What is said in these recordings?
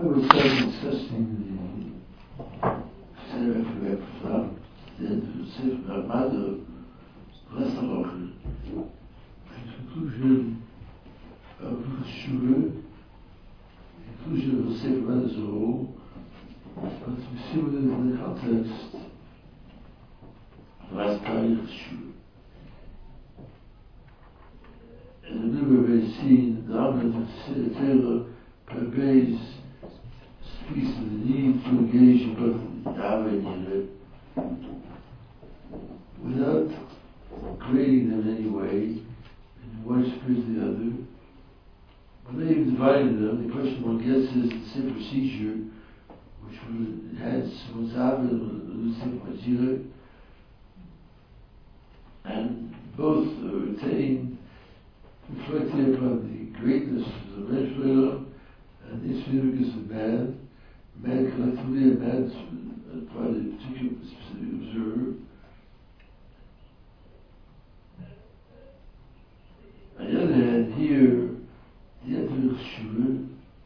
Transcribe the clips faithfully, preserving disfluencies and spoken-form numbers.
I would start discussing the Sefer Efrafah, then the Sefer Mother, last Woche, the conclusion of Shuvah, the conclusion of the Sefer Mother as a whole, but we see within the context the last part of Shuvah. And we've already seen the Amrit of Taylor per base speaks of the need to engage in both Yahweh and Yireh without grading them in any way, in one spirit or the other. But not even dividing them, the question one gets is the same procedure which will enhance one's Yahweh and lose one's Yireh, and both are retained, reflecting upon the greatness of the Red and the insignificance of man, man collectively and man by the particular specific observer. On the other hand, here, the end of Shuvah,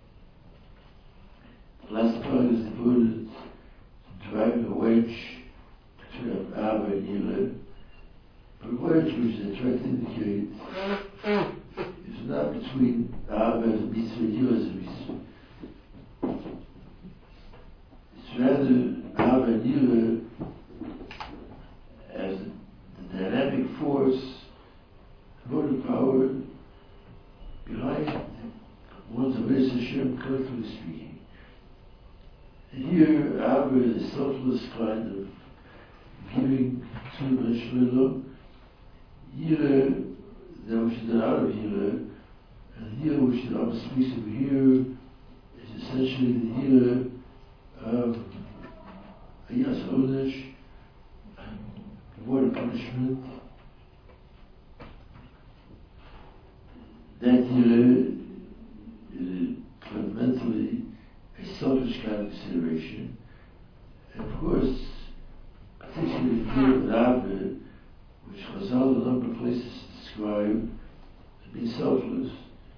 the last part is devoted to driving a wedge between Abba and Yireh, but a wedge which they try to indicate is not between Abba as a mitzvah and Yireh as a mitzvah. It's rather Abba and Yireh as the dynamic force, motive power behind one's Avodas Hashem, collectively speaking. And here, Abba is a selfless kind of giving to the Shlomo. Yireh, that which is done out of Yireh, and the Yireh which the Rambam speaks of here is essentially the Yireh of Ayas Onesh, avoid of punishment. That Yireh is fundamentally a selfish kind of consideration. And of course, particularly here with Abba, which Chazal in a number of places describe as being selfless.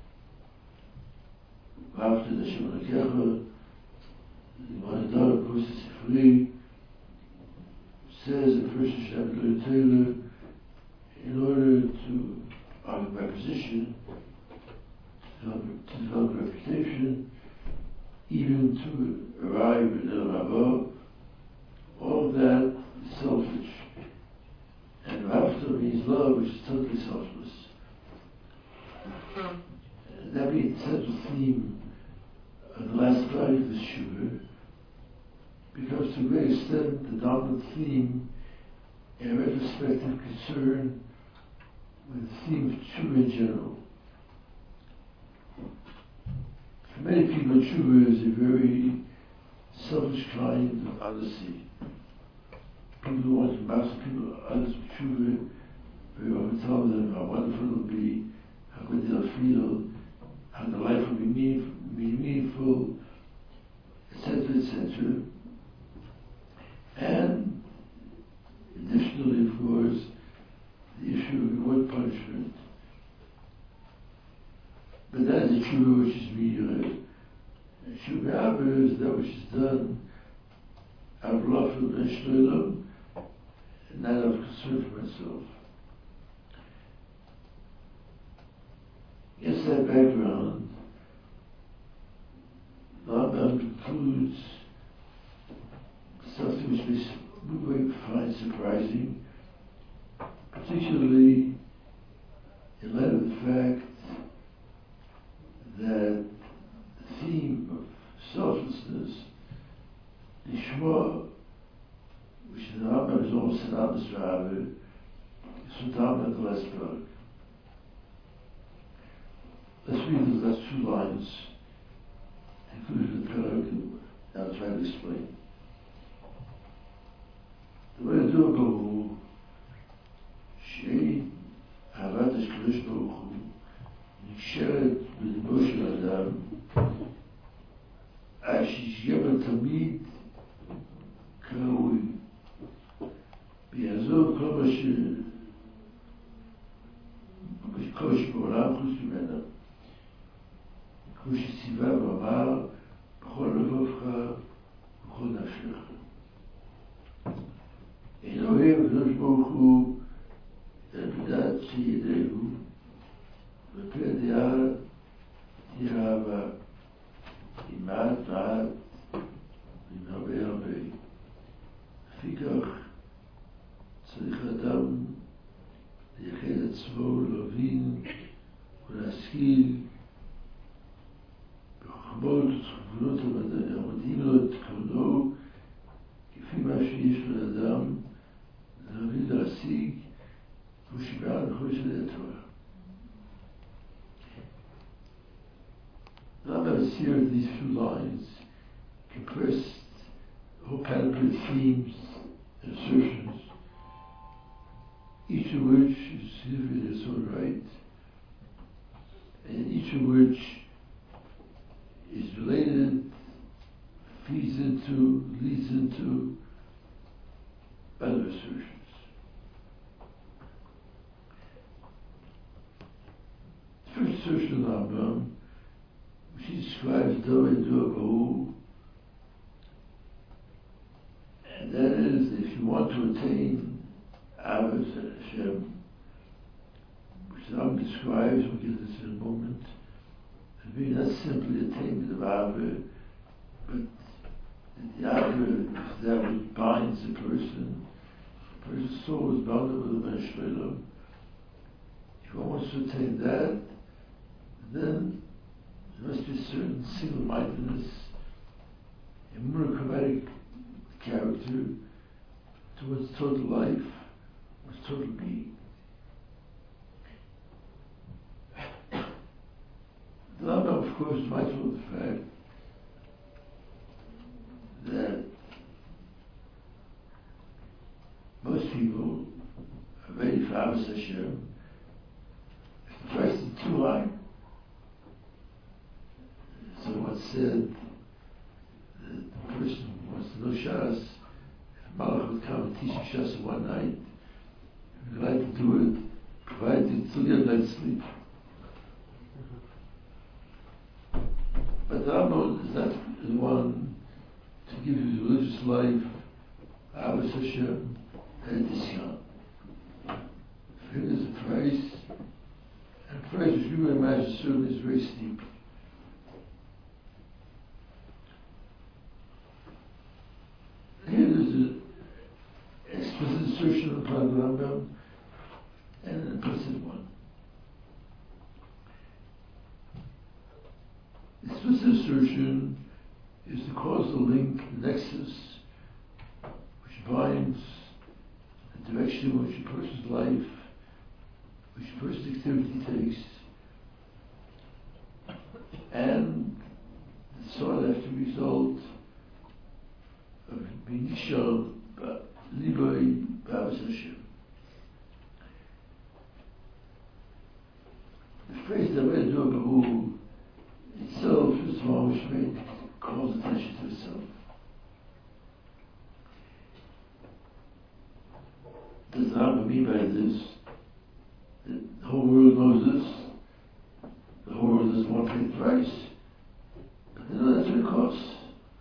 After the Shemona Kecha, the Mohanadar, of course, is free, says a person should have to go to Taylor in order to argue my position, to develop, to develop a reputation, even to arrive at El Rabah. All of that is selfish. And after means love, which is totally selfless. And that being the central theme of the last part of the Shuvah, becomes to a great extent the dominant theme in a retrospective concern with the theme of Shuvah in general. For many people, Shuvah is a very selfish kind of honesty. People who want to master people, others with Shuvah, very often tell them how wonderful it will be, how good they'll feel, how their life will be meaningful, be meaningful, et cetera, et cetera. And additionally, of course, the issue of reward punishment. But that is a Shuvah which is Yireh. Shuvah Abba is that which is done out of love for the Shlomo, and not out of concern for myself. Against that background, the Rambam concludes something which we find surprising, particularly in light of the fact that the theme of selflessness, the Shema, which in the Rambam is almost synonymous with Abba, is from Talmud the last book. Let's read the last two lines, including the paragraph, and I'll try to explain. The way to do it, go, Shei, Ahavat HaKadosh Baruch Hu, נקשרת בליבו של אדם, עד שיהיה בה תמיד כראוי, ויעזוב כל מה שקודש בעולם חוץ ממנה. כמו שציווה ואמר, בכל לבבך ובכל נפשך. אין אוהב הקדוש ברוך הוא בדעת שידעו ופה דעה תהיה אהבה עם מעט מעט ועם הרבה הרבה. לפי כך צריך אדם לייחד עצמו, להבין ולהשכיל בחוכמות וגבולות המדהים לו את כבודו כפי מה שיש לאדם להבין להשיג הוא שבעה לכל שדי התורה. The Rambam here in these few lines compressed a whole panoply of themes and assertions, each of which is significant in its own right, and each of which is related, feeds into, leads into other assertions. The first assertion of the Rambam, which he describes Doeg Doeg, and that is, if you want to attain Avos Hashem, which the Rambam describes, we'll get this in a moment, as being not simply attainment of Ava, but the Ava is that which binds a person. A person's soul is bound up with the Ben Shloim. If one wants to attain that, then there must be a certain single-mindedness, a monochromatic character towards total life, towards total being. The Rambam, of course, is mindful of the fact that most people are ready for Avos Hashem. If the price is too high, someone said that the person who wants to know Shas, if Malach would come and teach you Shas in one night, if you'd like to do it, provided you still get a night's sleep. But the Rambam is not the one to give you the religious life, Avos Hashem, at a discount. For him there's a price, and a price which you would imagine certainly is very steep. Here there's an explicit assertion on the part of the Rambam and an implicit one. The explicit assertion is the causal link, the nexus, which binds the direction in which a person's life, which a person's activity takes, and the sought after result of being shown Liboy B'Avos Hashem. The phrase Doeg Doeg itself is one which may calls attention to itself. Does the Rambam mean by this that the whole world knows this? The whole world doesn't want to pay the price? But they know that's what it costs.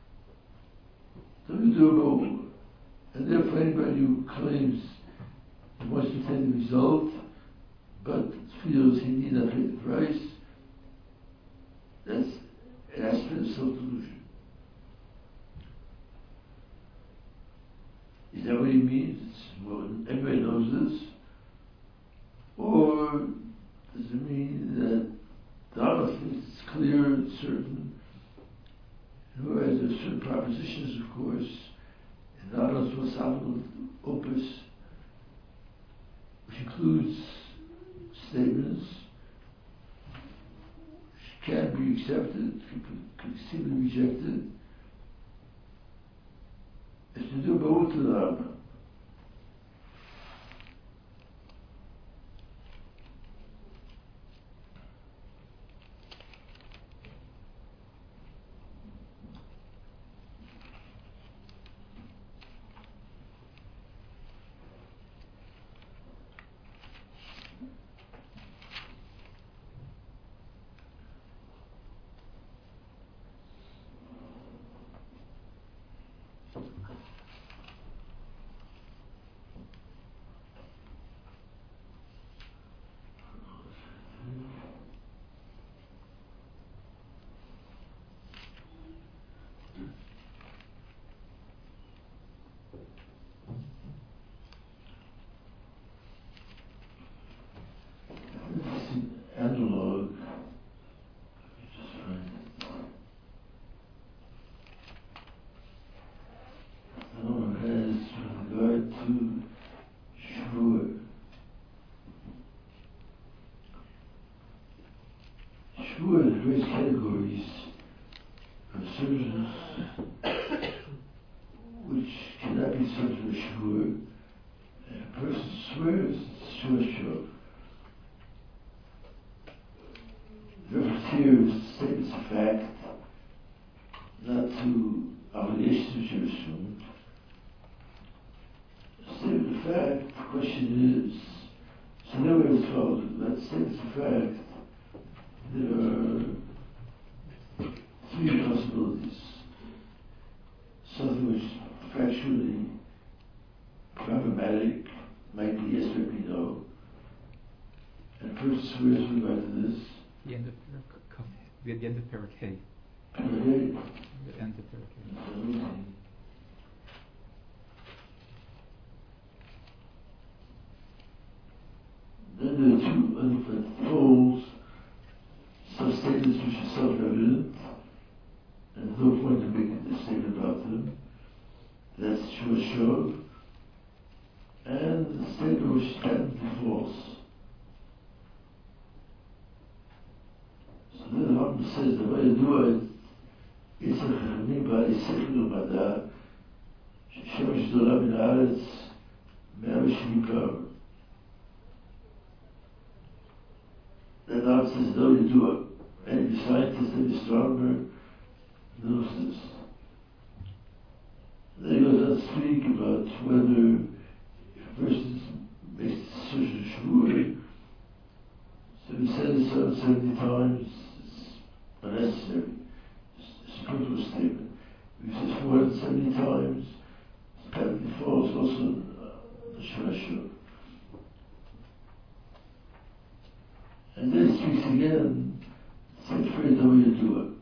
Doeg Doeg, and therefore anybody who claims he wants to attain the result, but feels he need not pay the price, that's an aspect of self-delusion. Is that what he means? Well, everybody knows this. Or does it mean that the Rambam thinks it's clear and certain? Whereas there are certain propositions, of course, in the Rambam's philosophical opus, which includes statements which can be accepted, can still be rejected. It's to do both to the Rambam. to obligations which are assumed. State the fact, the question is, so now we have told, let's state the fact, there are three possibilities. Something which factually problematic might be yes, might be no. And first, where is regard to this? The end of the, the end of Parak Hay. Okay. The end of Parak Hay. Then there are two undefined poles, some statements which are self-evident, and there's no point to make a statement about them. That's true or sure. And the statement which is patently false. So then the Rambam says the way to do it is a chachamim ba'ay sechel u'mada shemesh zora min haaretz mea v'shnikar. That Rambam says the way to do it. Any scientist, any astronomer knows this. Then he goes on to speak about whether if a person makes a decision sure, so he says it seven, seventy times, it's unnecessary. It's a superfluous statement. If he says four hundred seventy times, it's patently false, also uh, sure. And then he speaks again, same phrase, how you do it.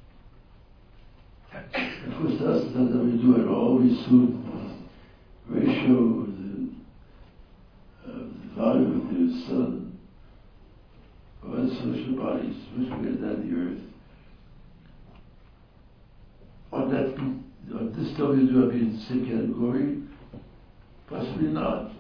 Of course, that's not how we do it all. We assume the ratio of the, uh, the volume of the sun or other celestial bodies which we get down the earth. On that, on this W do I be in the same category? Possibly not.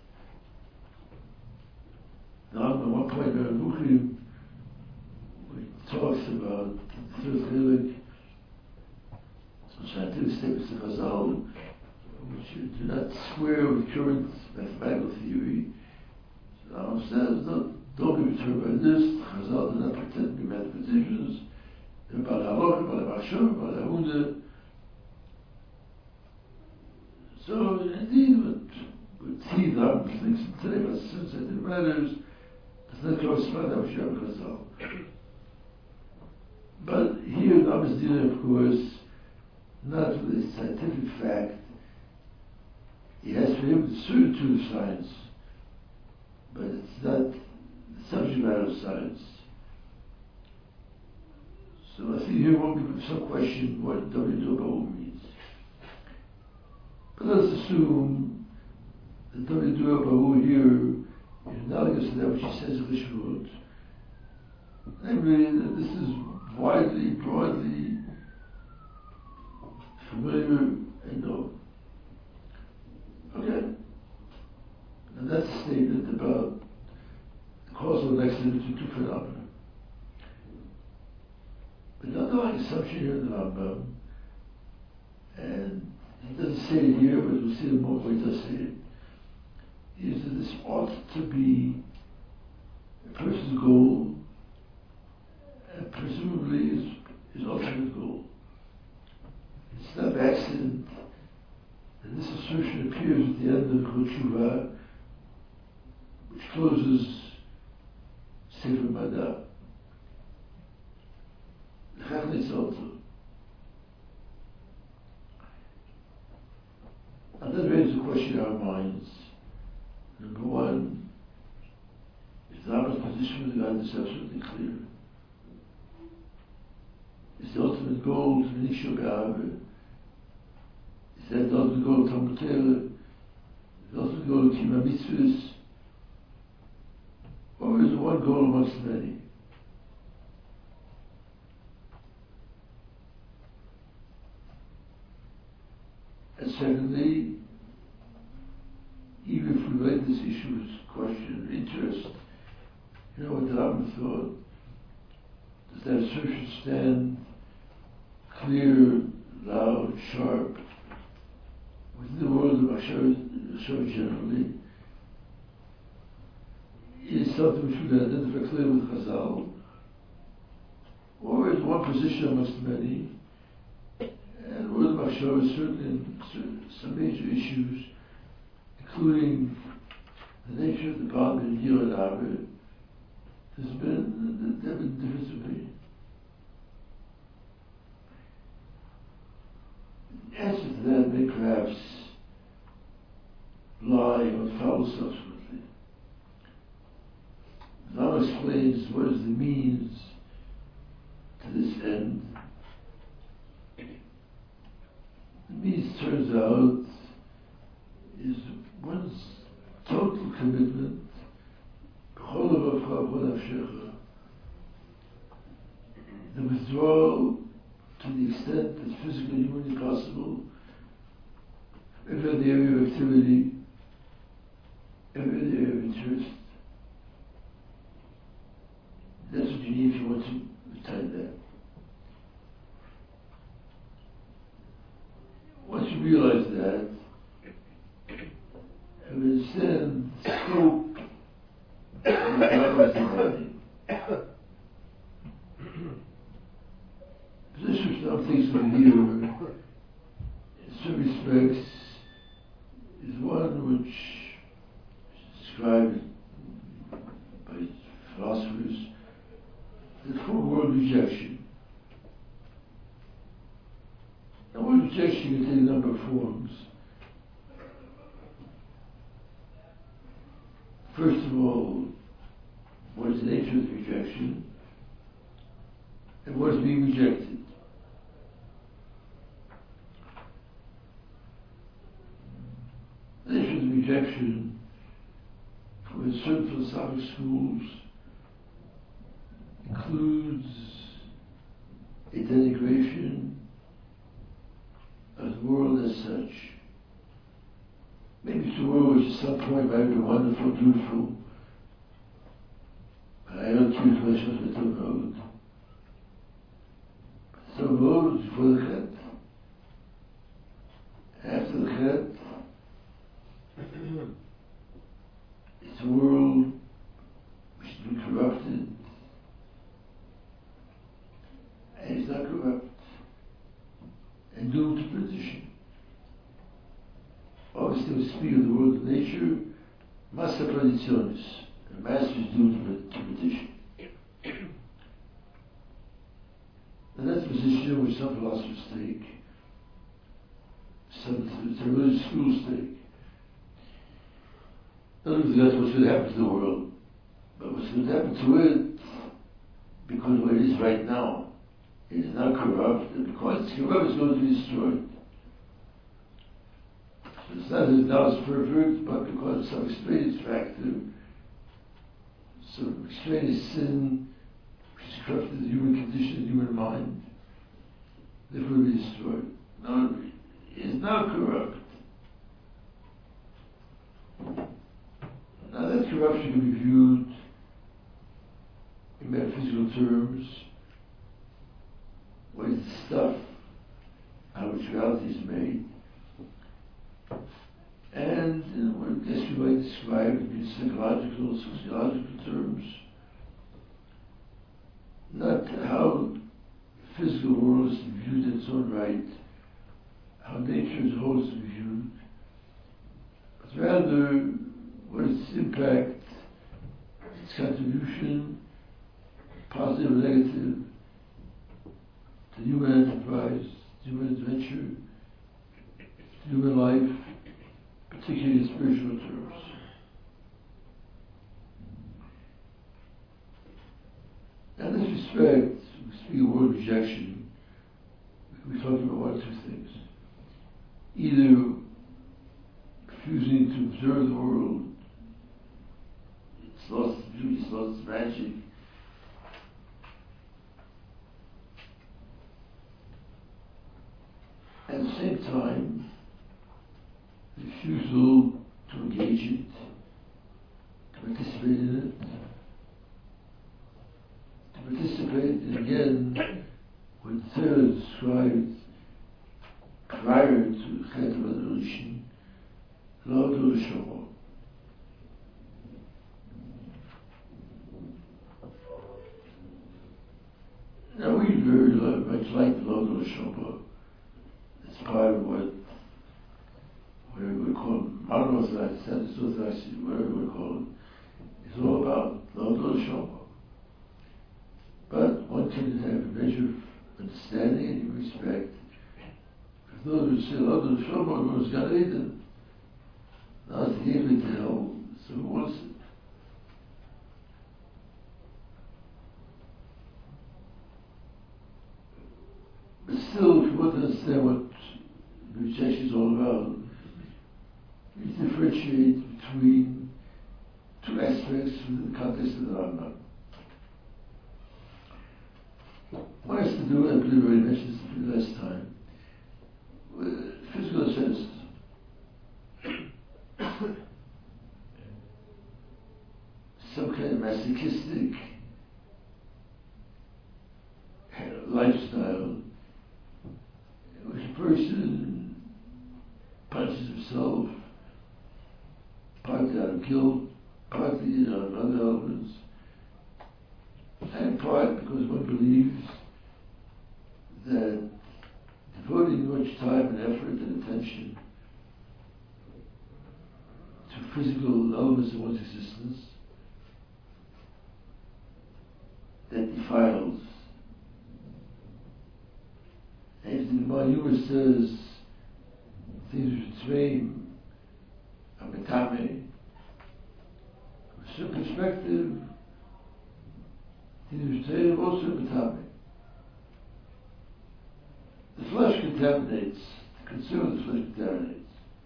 Now, at one point, in Mukhim, we talks about the third chilek, scientific statements of Chazal, which do not square with current mathematical theory. So Rambam says, no, don't be perturbed by this. Chazal do not pretend to be mathematicians. They're about halakha, about machshava, about ahuna. So indeed, what what he, the Rambam thinks today about scientific matters does not correspond to what you have in Chazal. But here, the Rambam is dealing, of course, not with a scientific fact. He has to be able to certitude of science, but it's not the subject matter of science. So I think here won't be some question what W D O means. But let's assume that W D O here is analogous to that which he says of the Shemot. Namely, that this is widely, broadly familiar and known. Okay? And that's a statement about the causal nexus between two phenomena. But the underlying assumption here in the Rambam, and he doesn't say it here, but we'll see it more when he does say it, is that this ought to be a person's goal, and presumably his, his ultimate goal. It's not an accident that this assertion appears at the end of Kol Tshuva, which closes Sefer Mada. also. And that raises a question in our minds. Number one, is the Rambam's position with regard to this absolutely clear? Is the ultimate goal to the Nishyo Be'aver? Is that the ultimate goal of Talmud Torah? The ultimate goal of Kima Mitzvahs? Or is it one goal amongst many? And secondly, even if we relate this issue as question of interest, you know what the Rambam thought? Does that assertion stand clear, loud, sharp, within the world of Machshava generally? Is something which we can identify clearly with Chazal? Or is one position amongst many, show is certainly some major issues, including the nature of the problem in Gilad Arbe. There's been, there have been difference of opinion. The answer to that may perhaps lie or follow subsequently. Now explains what is the means to this end. The means, turns out, is one's total commitment, the withdrawal to the extent that's physically humanly possible, every other area of activity, every other area of interest. That's what you need if you want to attain that. Once you realize that, and understand the scope of the powers demanding, position of things from here, in some respects, is one which is described by philosophers as full world rejection. Now, world rejection can take a number of forms. First of all, what is the nature of the rejection, and what is being rejected? The nature of the rejection, from certain philosophic schools, includes a denigration of the world as such. Maybe it's a world which at some point might be wonderful, beautiful, but I don't choose much of it to road. So road is for the Chet. After the Chet, it's a world which has been corrupted, and it's not corrupt, and doomed to perdition. Obviously, we speak of the world of nature, massa traditionis, the master is doomed to perdition. And that's a position which some philosophers take, some the religious schools take. In other words, that's what's going to happen to the world, but what's going to happen to it, because what it is right now, it is not corrupt, and because it's corrupt, it's going to be destroyed. So it's not that now it's perfect, but because of some extraneous factor, some extraneous sin, which has corrupted the human condition, the human mind, therefore it will be destroyed. No, it is not corrupt. Now that corruption can be viewed in metaphysical terms. What is the stuff out of which reality is made? And you know, what I guess we might describe in psychological, sociological terms, not how the physical world is to be viewed in its own right, how nature as a whole is to be viewed, but rather what is its impact, its contribution, positive or negative, to human enterprise, human adventure, human life, particularly in spiritual terms. Now, in this respect, we speak of word rejection, we're talking about one or two things. Either refusing to observe the world, it's lost its beauty, it's lost its magic, at the same time, refusal to engage it, to participate in it, to participate in, again, what the Torah described prior to the Chet of Adoration, Lo Shama. Now we very much like the Lo Shama. It's part of Orthodox, Standard Orthodox, whatever you want to call it, is all about Lodol Shoma. But one can have a measure of understanding and respect. If those who say Lodol Shoma was Gan Eden, now it's the gateway to hell, so who wants it? But still, if you want to understand what rejection is all about, we differentiate between two aspects within the context of the Rambam. One has to do, I believe I already mentioned this the last time, with physical asceticism. Some kind of masochistic lifestyle in which a person punches himself partly out of guilt, partly out of other elements, and in part because one believes that devoting much time and effort and attention to physical elements of one's existence that defiles. And if the Gemara Yuma says things which train a metame, from a certain perspective, things which train are also metame. The flesh contaminates, the consumer of the flesh contaminates.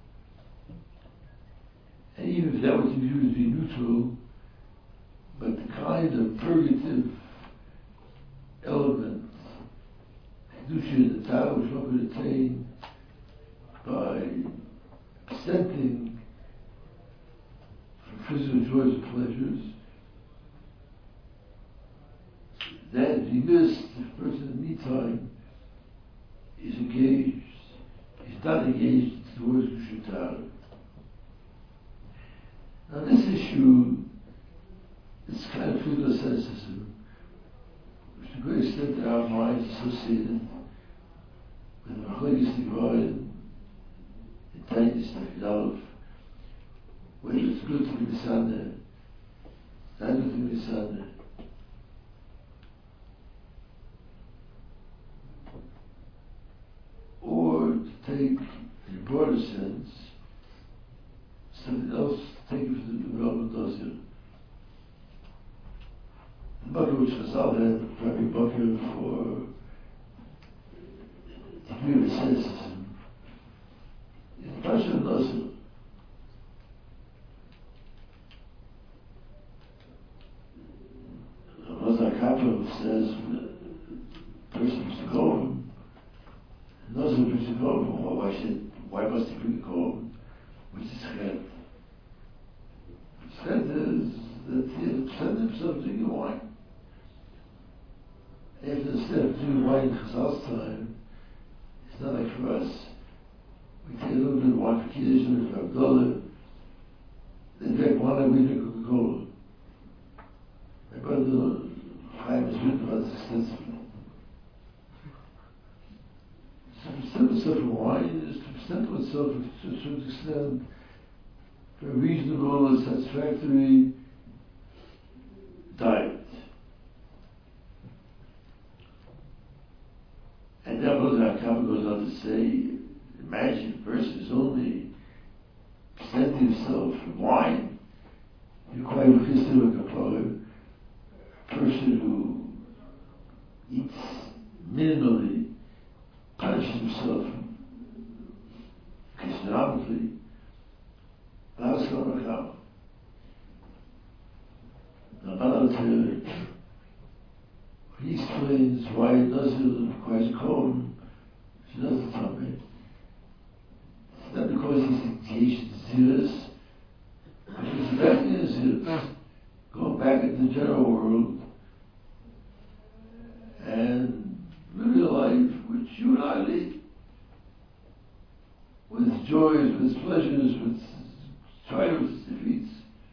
And even if that was to be viewed as being neutral, but the kind of purgative element, Kedusha, the Tao, which one could attain by absenting from physical joys and pleasures, that if he missed, if a person in the meantime is engaged, is not engaged towards Kedusha Tao. Now this issue, this kind of physical asceticism, which to a great extent our minds associated with the Machlekes Divine, the tightness of love, whether it's good to be Misana, not good to be Misana. Or to take, in a broader sense, something else, take it from the realm of Dozir. The bucket which Chazal had, probably a bucket for degree of asceticism. In the Parsha of Dozir, Mozart Kaplan says, the person who's to go home, Dozir brings to go home, why should, why must he bring the home? Which is Chet. Chet is that he has absented himself drinking wine. After instead of drinking wine in Chazal's time, it's not like for us. We take a little bit of wine for Kiddush and for Abdullah, then drink wine and we drink Coca-Cola. My brother Chaim has written about this extensively. So to absent oneself from wine is to absent oneself to a certain extent for a reasonable and satisfactory diet. And then Mozart Kaplan goes on to say, imagine a person is only absenting himself from wine. You quite consider a kapara, a person who eats minimally, punishes himself economically. That's going to come. Now, Balater, he explains why it doesn't require a comb. She doesn't tell me. It's not because he's engaged in zealous, but he's acting as zealous, going back into the general world and living a life which you and I lead, with its joys, with its pleasures, with its triumphs, defeats.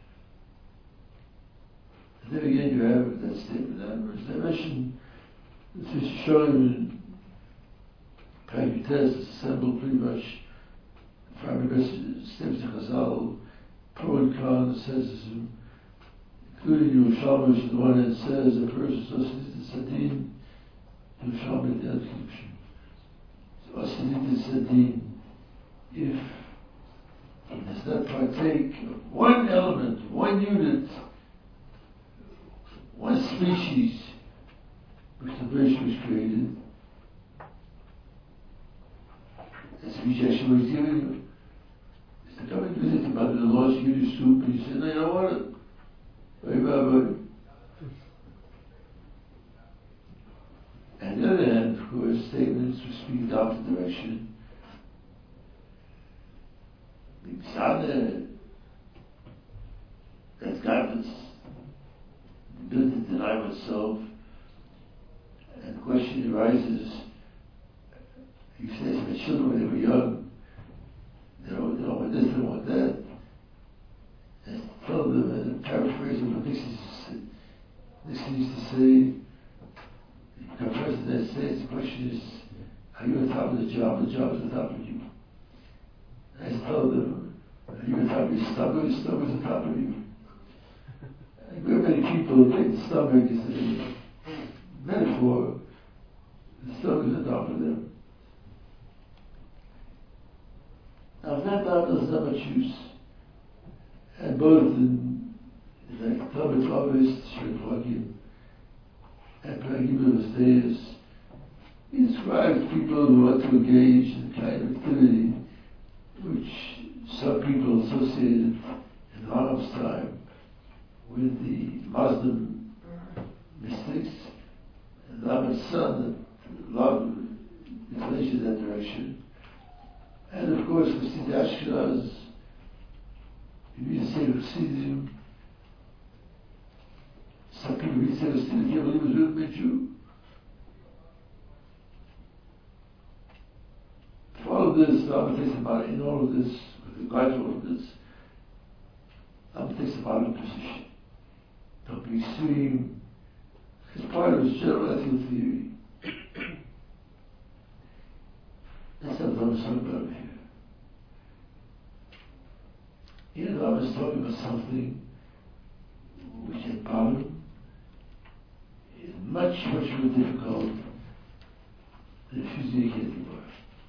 And then again you have that statement, that verse. I mentioned this is shown in Pankutes, it's assembled pretty much the from the steps of Chazal, pro and con says, including Yerushalmi, which is the one that says a person is Osidit Sadin, Yerushalmi the Adkipshim. So Osidit Sadin, if he does not partake of one element, one unit, one species, which the virtue was created, that's a rejection what he's giving you. It's to come and visit the mother-in-law, she gives you soup, and you say, no, you don't want it. Very bad, buddy. And on the other hand, of course, statements which speak the opposite direction. The Psalm, that's godless. The ability to deny oneself. And the question arises, you say to my children when they were young, they don't, they don't want this, they don't want that. And tell them, and paraphrase what Nixon Nixon used to say, the President of the United States, the question is, are you on top of the job? The job is on top of you. And I tell them, are you on top of your stomach? Your stomach is on top of you. And very many people think the stomach is a metaphor. The stomach is on top of them. Now, that Bible is not much use. And both in, in like Talmud Tavis, Shrephagim, and Paragim of Deus, he describes people who want to engage in the kind of activity which some people associated in Rambam's time with the Muslim mystics, and Rambam's son that loved inclination in that direction. And of course, Chassid Ashkenaz, you need to say Chassidim. Some people read say Chassidim, can't believe it was written by a Jew. For all of this, Rambam takes about in all of this, with regard to all of this, Rambam takes a bottom position. Don't be extreme. It's part of his general ethical theory. That's not what I'm talking about here. Here, Rambam is talking about something which at bottom is much, much more difficult than refusing to get the word.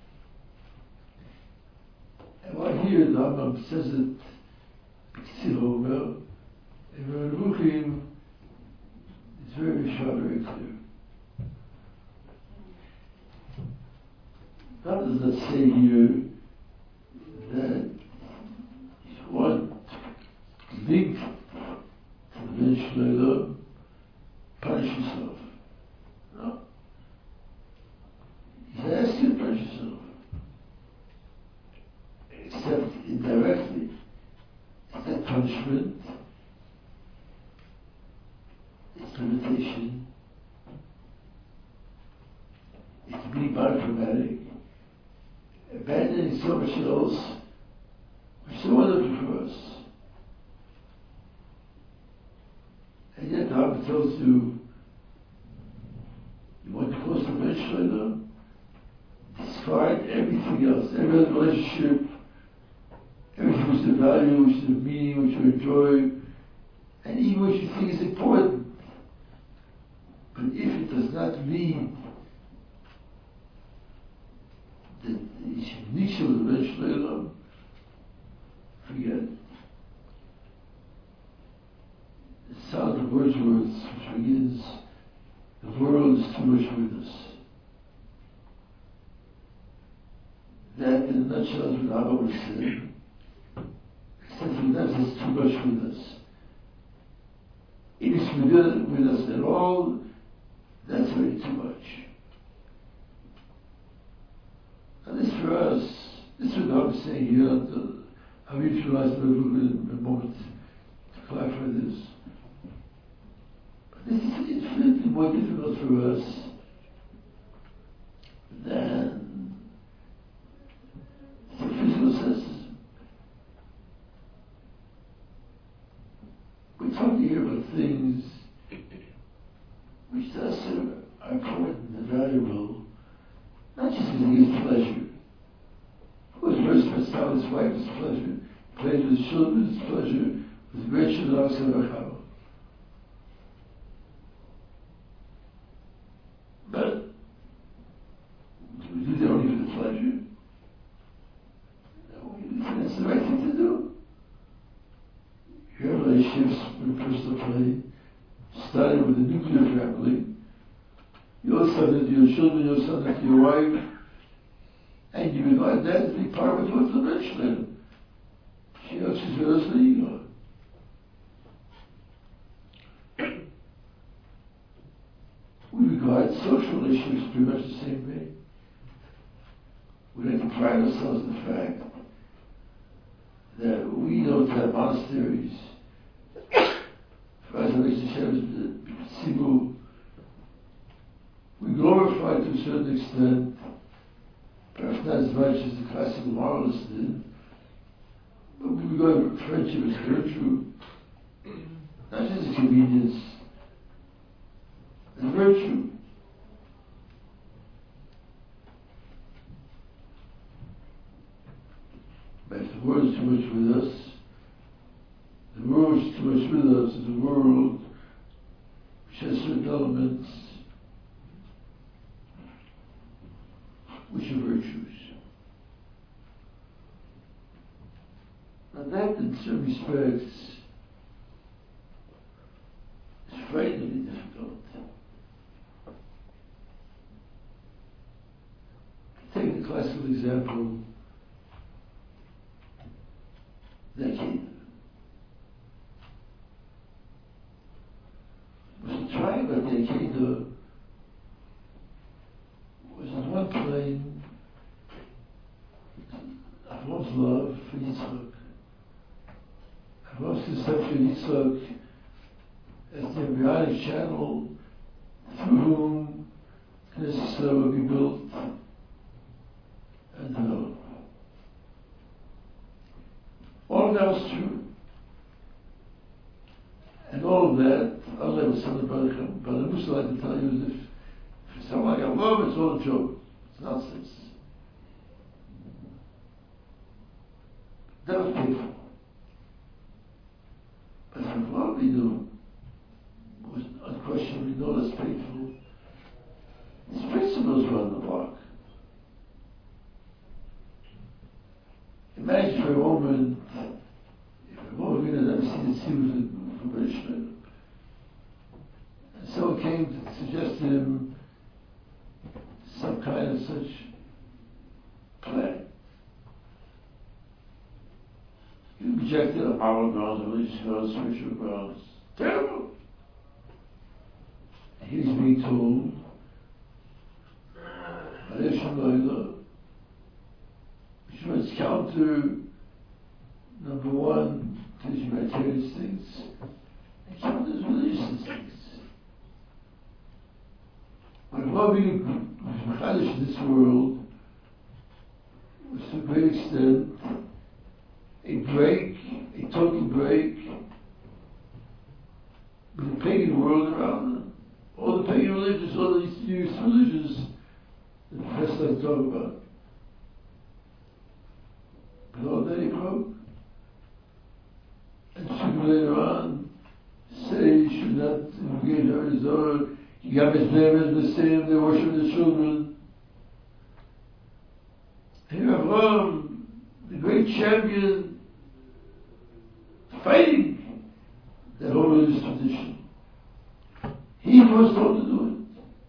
And while here, the Rambam says it, B'Ksirover, and when we're looking, it's very sharp, very clear. God does not say here that if you want to link to the Ben Shlomo, punish yourself. No. He's asking you to punish yourself. Except indirectly. It's that punishment, it's limitation, it's being monochromatic, abandoning so much else, which is so wonderful for us. And yet, God tells you, you want to close the bench, discard everything else, every other relationship, everything which you value, which you meaning, which you enjoy, and even what you think is important. But if it does not mean that you should niche of the bench later, forget it. The sound of Wordsworth, which begins, the world is too much with us. That, in a nutshell, is what Abba would say. Except sometimes it's too much with us. If it's within with us at all, that's already too much. And this for us, this is what I'm saying here, to, I'll utilize it a little bit in a moment to clarify this. But this is infinitely more difficult for us than the physical senses. We're talking here about things which to us are important and valuable, not just because it gives pleasure. Of course, first, let's start with his wife is pleasure. Played with his children is pleasure. With Rachel and Aksar. But do we do that only for the pleasure? No, that's the right thing to do. Your relationships with personal play started with a nuclear family. You owe something to your children, you owe something to your wife, and you regard that to be part of what's the rich live. She owes you as the ego. We regard social relationships pretty much the same way. We like to pride ourselves in the fact that we don't have monasteries. For us, the Sibu, we glorify to a certain extent, perhaps not as much as the classical moralists did, but we regard friendship as virtue, not just as convenience, as virtue. But if the world is too much with us, the world is too much with us is a world which has certain elements which are virtues. Now that in some respects is frighteningly difficult. Take the classical example, Nekeda. Was the tribe of Nekeda was on one plane Avram's love for Yitzchak. Avram's conception of Yitzchak as the embryonic channel through whom Knesset Yisrael will be built and developed. All of that was true. And all of that, Allah was telling Baruch, but I Musa like to tell you as if, if someone like Allah, it's all a joke. It's nonsense. That was painful. But for what we do was unquestionably no less painful. His principles were on the block. Imagine for a moment, if a woman had never seen the sea from Bereshit, and someone came to suggest to him some kind of such plan. He rejected on moral grounds, religious grounds, spiritual grounds. Terrible! And he was being told, which was counter, number one, to his humanitarian instincts, and counter his religious instincts. But what we was in this world was to a great extent a break, a total break with the pagan world around them. All the pagan religions, all the Eastern European religions that the press like to talk about. But all that he broke. And soon later on, say you should not engage in his own. You got his name as the same, they worship the children. Here Avraham, the great champion, fighting that whole religious tradition. He was told to do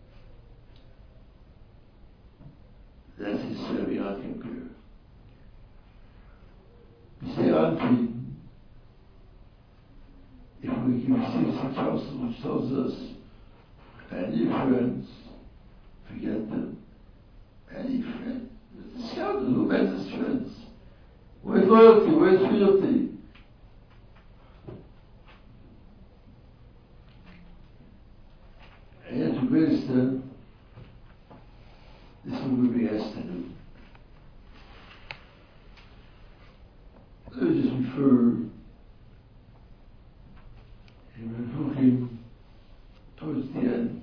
it. That's his beyond compare. We say Anti, if we can receive some counsel which tells us, and your friends, forget them. And your friends, it's a scoundrel who bends his friends. Where's loyalty? Where's fealty? And to a great extent, this is what we'll be asked to do. Let me just refer in looking towards the end.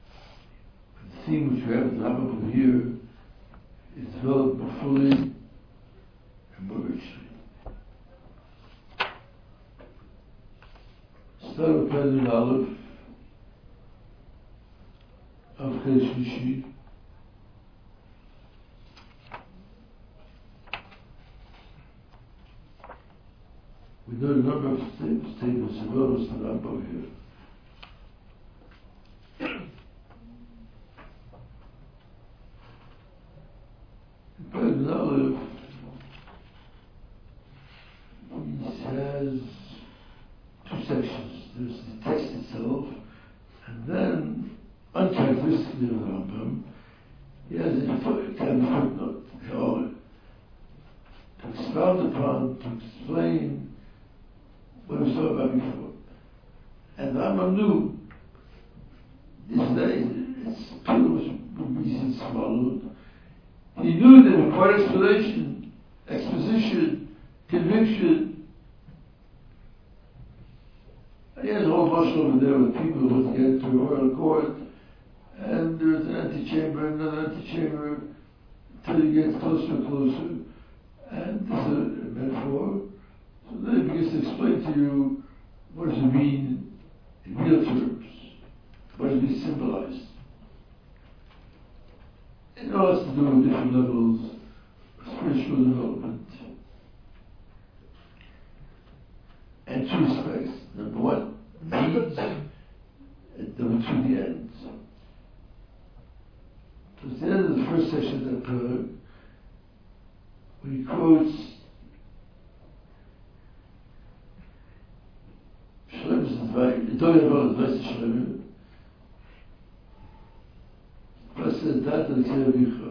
The theme which we have at the top over here is developed more fully start with Pen Aleph of Chedesh Shlishi. We know a number of statements, statements as well as the Rambam here. Pen Aleph, he has two sections. There's the text itself, and then, uncharacteristically of the Rambam, he has a foot- kind of footnote, or to expound upon, to explain what we saw about before. And the Rambam knew this day, it's pretty much easy swallowed. He knew that required explanation, exposition, conviction. And he has a whole bunch over there with people who want to get to a royal court, and there's an antechamber, another antechamber, until he gets closer and closer. And this is a metaphor. So then he begins to explain to you what does it mean in real terms, what does it symbolize. It all has to do with different levels of spiritual development. And two aspects. Number one, means, and number two, the ends. So at the end of the first section of that perek, when he quotes Shlomo's advice, he told you about advice to Shlomo. First said that and Tzei Avicha.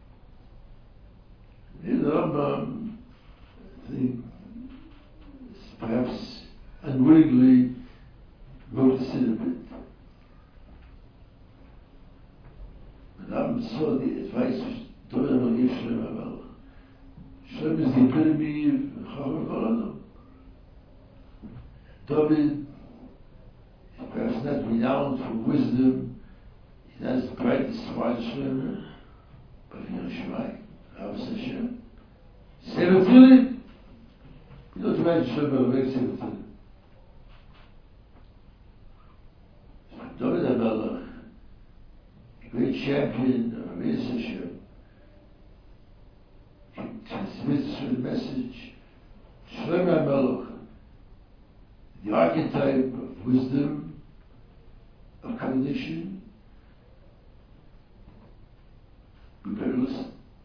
In the Rambam, I think, perhaps unwillingly wrote this in a bit. The Rambam saw the advice which David Amal gave Shlomo HaMelech. Shlomo is the epitome of Chacham Koladam. David is perhaps not renowned for wisdom. He's not as bright as Tzvah Shlomo, but you know Shemai, Avos Hashem. Sefer Tefillin. You don't imagine Shlomo HaMelech Sefer Tefillin. David HaMelech, a great champion of Avos Hashem, he transmits a certain message. Shlomo HaMelech, the archetype of wisdom, of cognition. We better listen.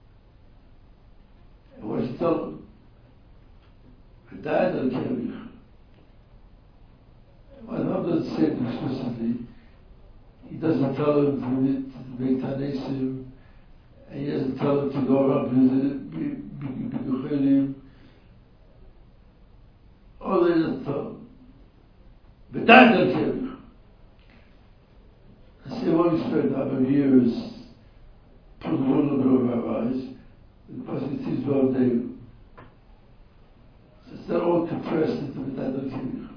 And what does he tell them? Well, the Rambam doesn't say it explicitly. He doesn't tell them to make Tanesim, and he doesn't tell them to go around with the Bikuchelim. All they doesn't tell them. But that doesn't tell you. I say one spent a number of years, put the world over our eyes, because it is well day. So it's not all compressed into the Tadal Kivich.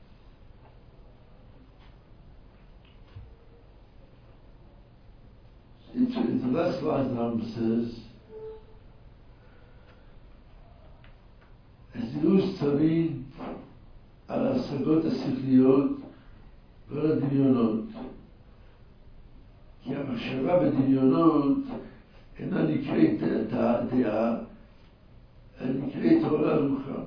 Into the last line, the Rambam says, הזירוז תמיד על ההשגות השכליות ועל הדמיונות. כי המחשבה בדמיונות אינה נקראת דעה, אלא נקראת עולה רוחם.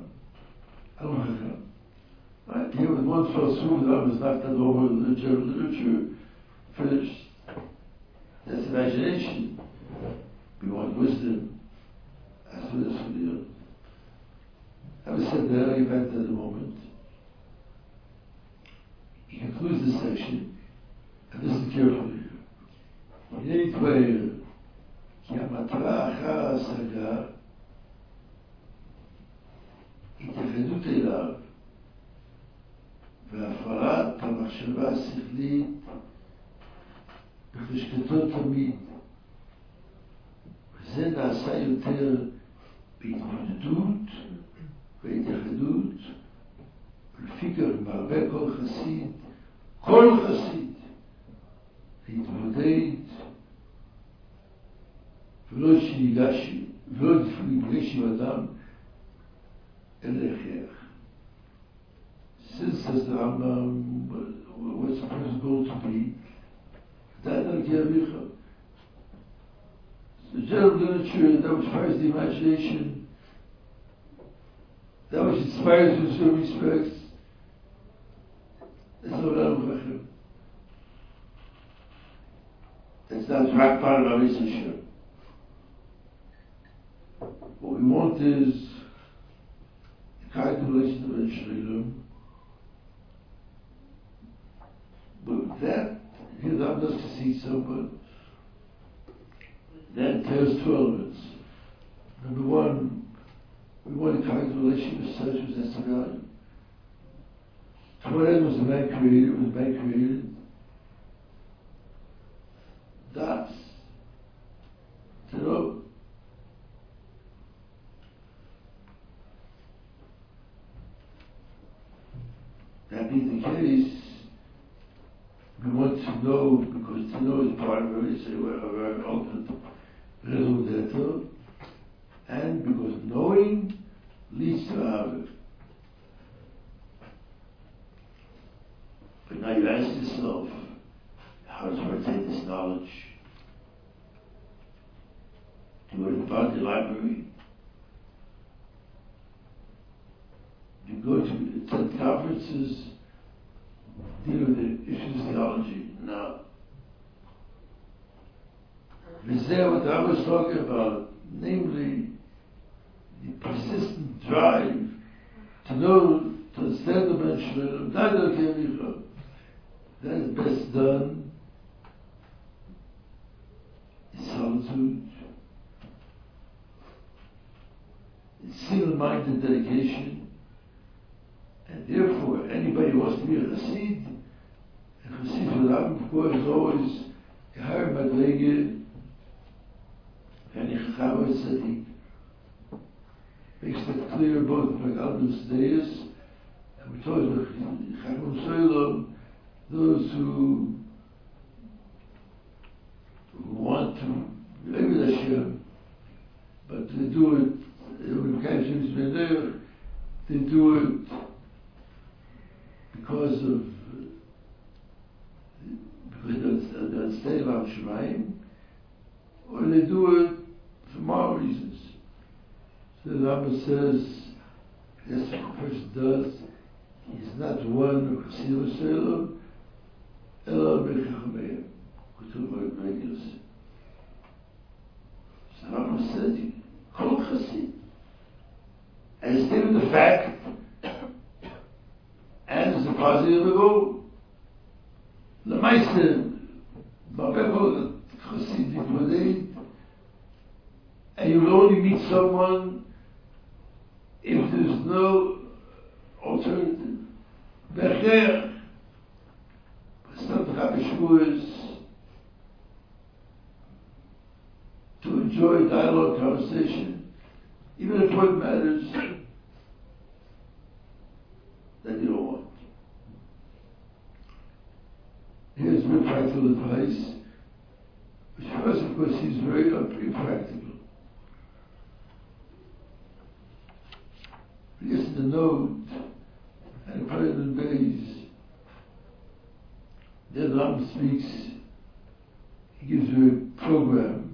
Right? Here with one fell swoop, the Rambam has knocked that over the German literature, finished. That's imagination. We want wisdom. As for this video. Having said that, I'll get back to that in a moment. He concludes this section, and listen carefully. הנה יתבהר, כי המטרה אחר ההשגה, התייחדות אליו, והפרעת המחשבה השכלית בחשקתו תמיד. וזה נעשה יותר בהתמודדות והתייחדות, ולפי כך מהווה כל חסיד, כל חסיד, להתמודד, ולא שניגש, ולא להיפגש עם אדם, אלא הכרח. Since says the Rambam, what's the person's goal to be? That the general literature, that which fires the imagination, that which inspires you in certain respects, that's not Rambam. That's not rock bottom of our relationship. What we want is the kind of relationship with Shrilam. But with that, he's not just to see someone. That entails two elements. Number one, we want a kind of relationship with such as that's the value. To what end was the man created? Was the man created? That's to know. That being the case, we want to know, because to know is part of it, say, well, our ultimate resultato, and because knowing leads to having. But now you ask yourself, how does one take this knowledge? To go to the Bhakti library? You go to attend conferences, deal with the issues of theology? No. Is there what I was talking about, namely the persistent drive to know, to understand the mention of that is best done in solitude, in single-minded dedication, and therefore anybody who wants to be a Chassid, a Chassid for the Ram, of course, is always a higher madrege, and a Chacham Tzaddik. Makes that clear both in the Albus Deis, and we told you, Chacham Soilom, those who, who want to live with Hashem, but they do it, when Hashem is there, they do it because of, because they understand about Shemayim, or they do it for moral reasons. So the Rambam says, that's what the person does. He's not one of Chassidus Shalom, Ela Bechachameyim, Kutuv Regulus. So the Rambam says, Kol Chassid. And stating the fact, and as the positive of all, the Meister, Babeko, Chassid, Yitmodei, and you will only meet someone if there's no alternative. Becher, it's not the Chappishmuas to enjoy dialogue, conversation, even if what matters that you don't want. Here's very practical advice, which for us, of course, seems very impractical. Listen to the note and put it in the base. The Ram speaks, he gives you a program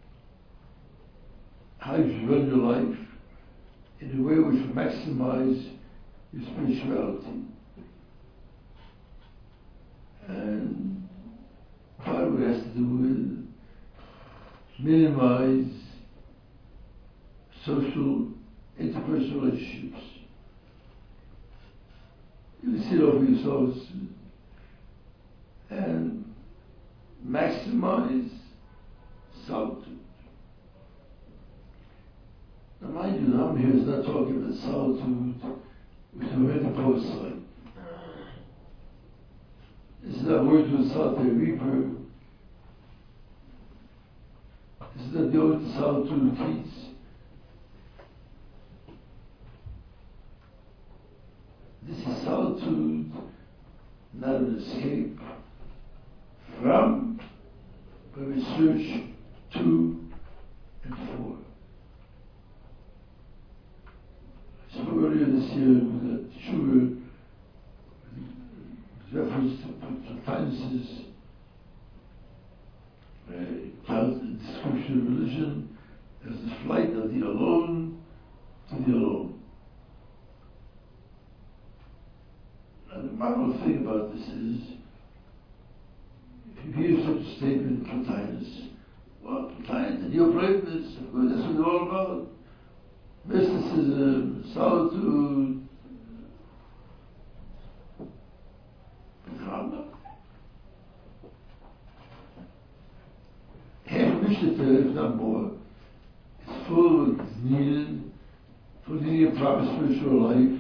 how you should run your life in a way which will maximize your spirituality. And part of it has to do with minimize social interpersonal relationships. You see it over yourselves and maximize solitude. Now mind you, the Ram here is not talking about solitude which is already post-site. This is not words with solitary reaper. This is not the old solitude retreats. This is solitude, not an escape from, but research to and for. So earlier this year, we got sugar culture, religion, as the flight of the alone to the alone. And the marvelous thing about this is, if you hear such a statement, Plotinus, well, Plotinus, the neo-Platonists, of course, that's what they're all about. Mysticism, solitude, Rambam. Half of Mishnah, if not more, is full of what's needed for leading a proper spiritual life.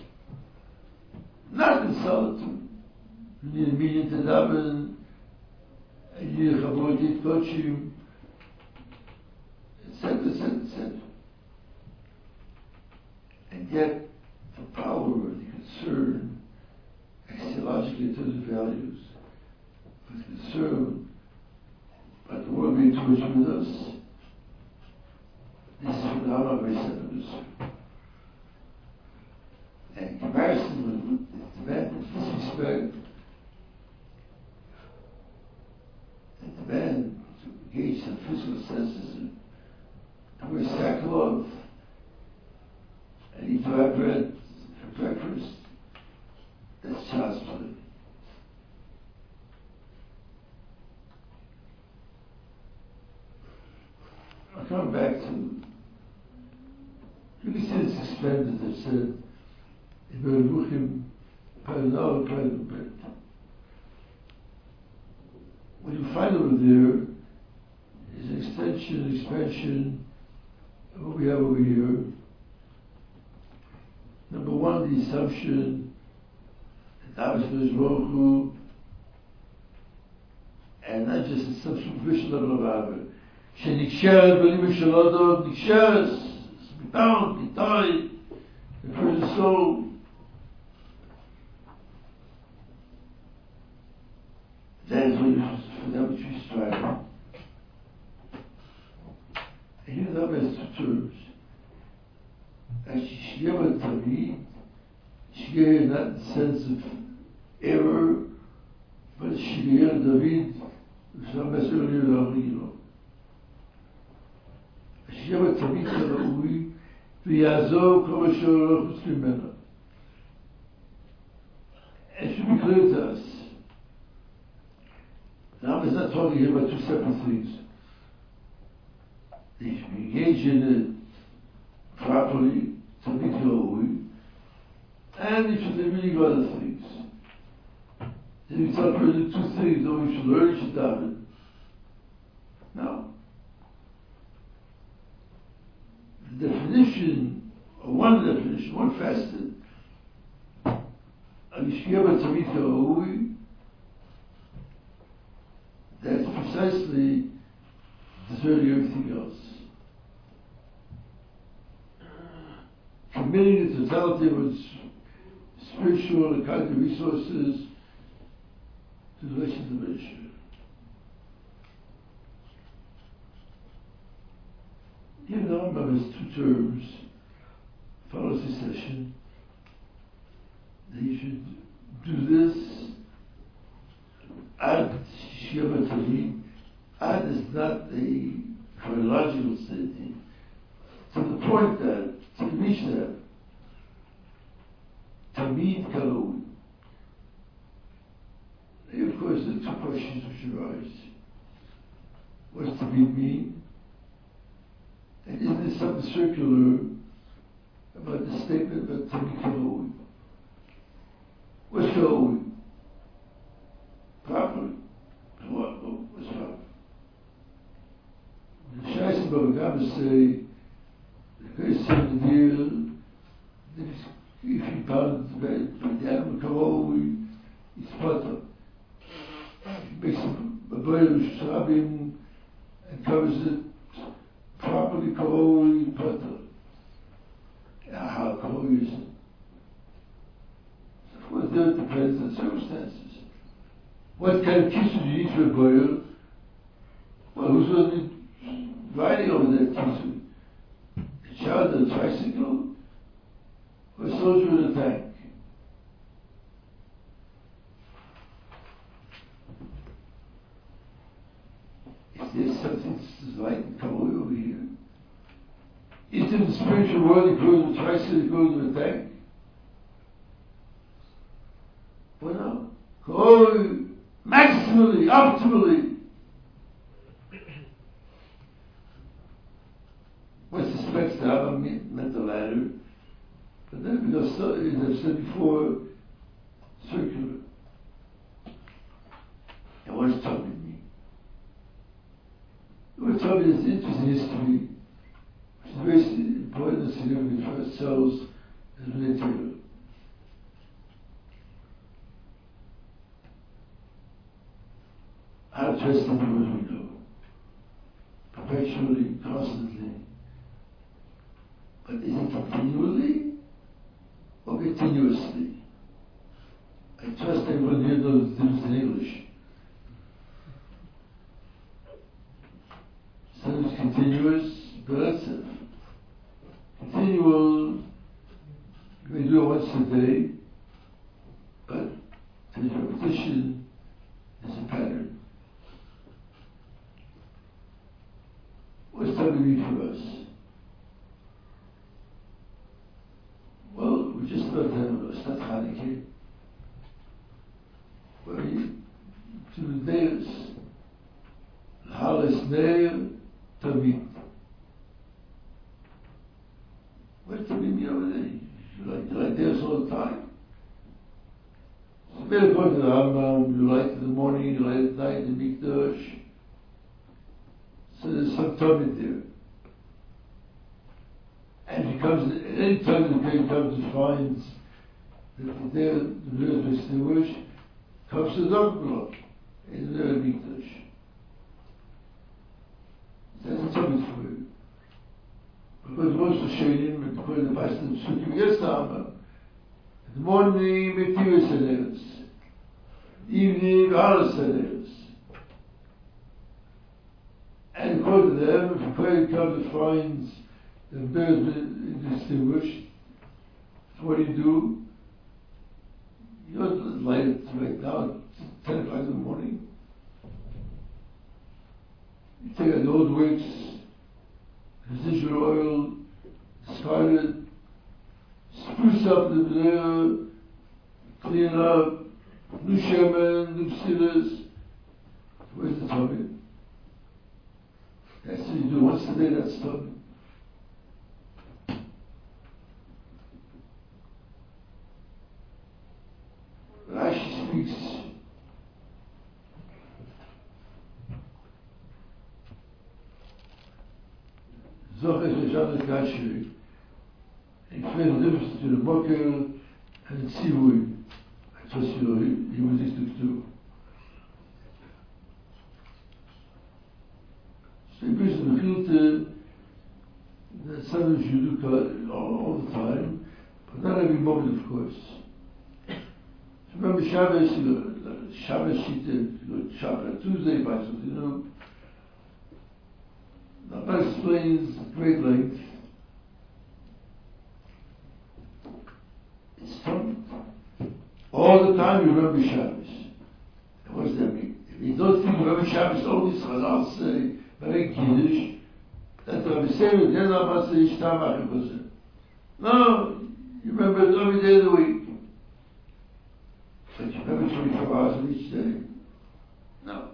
Not in solitude. You need a meeting to daven, and you need a chavod yitkochim, et cetera, et cetera, et cetera. And yet, the power, the concern, axiologically to the values, with concern about the world being too much with us, this is what I'm very sensitive. And in comparison with the man of disrespect, and the man to engage in physical senses, and to wear sackcloth, and eat dry bread for breakfast, that's child's play. I'll come back to, you can see this expanded, that said, in Beruchim, Paranal, Private Bread. What you find over there is an extension, expansion of what we have over here. Number one, the assumption that obviously is Baruch Hu, and not just a superficial level of Avah. Sheniksheret, believe Shalodov, Niksheret, be bound, be tied, the person's soul. That is what you, for that which we strive. And here the best two terms. Actually, Shiyama Tamid, Shiyama not in the sense of error, but Shiyama David, which I mentioned earlier, the original. Shiyama Tamid Karaui, V'yazov Kavashor Rochus Mimena. It should be clear to us. Now, I'm not talking here about two separate things. They should be engaged in it properly, to be Karaui, and they should be reading other things. If you talk about the two things, though you should learn, you should daven. No. The definition, or one definition, one facet, of Yishkiyama Tamid Karaui, that's precisely deserting everything else. Committing the totality of its spiritual and cognitive resources to the relations of nature. Here the Rambam has two terms, follow succession, that you should do this. Ad Shiyama Tamid. Ad is not a chronological statement. To the point that, to reach that, Tamid Karaui. Of course, there are two questions which arise. What does Tamid mean? And is there something circular about the statement about Tamid Karaui? What's Karaui? Properly. What, what's proper? The Shaisa Baba Gama say, the guy said the deal, that if he pounded the bed, the animal Karaui, it's potter. He makes a boilish shrabim and covers it properly, Karaui, potter. How Karaui is it? Of course, there it depends on circumstances. What kind of kisu do you eat for a boil? Well, who's going to be riding over that kisu? A child on a tricycle? Or a soldier in a tank? Is there something this light and come all over here. Into the spiritual world, it goes, twice it goes to attack. But no. Go maximally, optimally. What's the specs to have a mental ladder? But then because, as I said before, circular. And what's talking me? What's talking is interesting history, which is very important and significant for ourselves as material. How trust in the word we know, perpetually, constantly. But is it continually or continuously? I trust everyone here knows the difference in English. So it's continuous, progressive. Continual, you may do it once a day, but the repetition is a pattern. What's that mean for us? Well, we just about to have a Stat Chanukah, where you, to the days, Halas Neir Tamid. Where's Tamid mean over there? You like, you like theirs all the time? So very according to the Rambam, you light in the morning, you light at night in Mikdash. So there's some Tamid there. And he comes, at any time the king comes and finds that there the Lord is distinguished, comes to Dogma in the Mikdash. That's a Tamid for you. Because most of Shainim, according to the Pastor of Sukkim, yes, the Rambam. In the morning, Metiris Haneres. Evening, Halas Haneres. And according to them, if a Kohen comes and finds the bird is distinguished, so what do you do? You don't light it right now, ten o'clock in the morning. You take out the old wicks, residual oil, discard it, spruce up the layer, clean up, new shemen, new psilas. Where's the tummy? That's what you do once a day, that's tummy. Rashi speaks Zohar Shashana Kashri. He explains the difference between the Mokel and the Tzivui. I trust you know he, he was these two too. So he brings the filter that sometimes you do all, all the time, but not every moment, of course. Remember Shabbos, you know, Shabbos Shita, you know, Shabbat, Tuesday, Bible, you know. Rabbi explains at great length. It's fun. All the time you remember Shabbos. And what does that mean? If you don't think you remember Shabbos only, Chazal say, very Kiddush, that Rabbi Seir, then Rabbi say, Ishtamach, no, you remember it every day of the week. But you remember twenty-four hours of each day? No.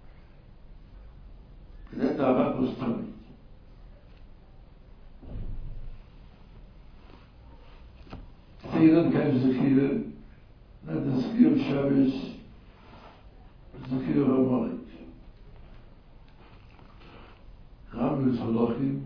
And that Rabbi was telling me. To take another kind of Zechira, not the Zechira of Shabbos, the Zechira of Amalek. Rambam is Halachim.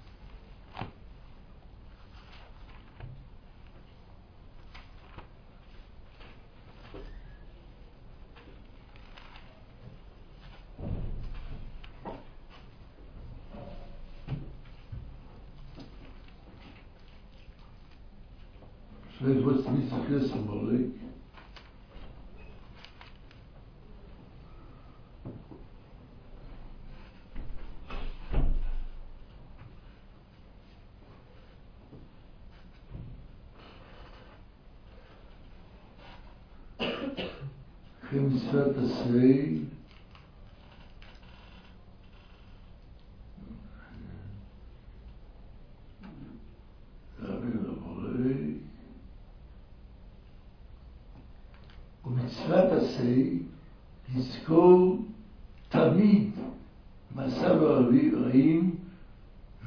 So that's what's the Zechira symbolic. Mitzvah Tasrei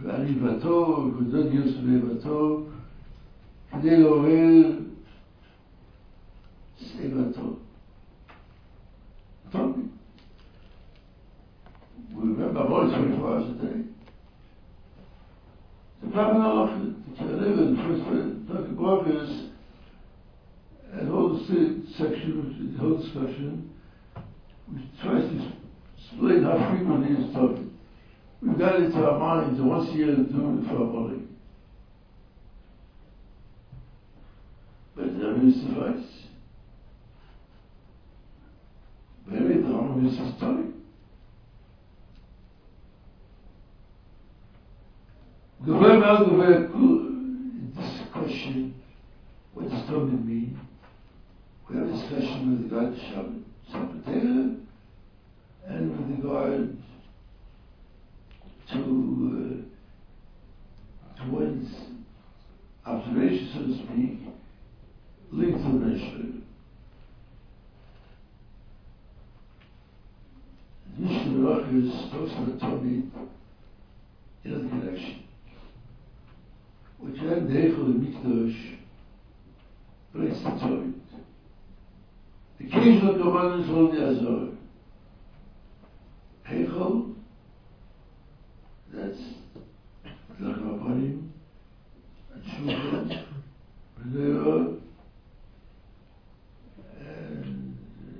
ועניבתו, וקודות גיוס ואיבתו, כדי לעורר סביבתו. Told me. We remember our voice twenty-four hours a day. The Prophet Allah, the Rebbe, the first Doctor Borges, and holds the section, the whole discussion, which tries to explain how frequently it's talking. We've got it into our minds that once a year doing it for our body. But it never suffice. Very the Rambam is his time. The Rebbe out of this question, what does Tobit mean? We have a discussion with regard to Shabbat, Shabbat and with regard to, uh, to one's observation, so to speak, linked to the Mishnah. Mishnah Berachos talks about Tobit in other connection. Which had the Eichel and Mikdash relates to Tobit. The occasional Kabbalah is called the Azor. Eichel, that's Lakabanim, and Shulchan, Renera, and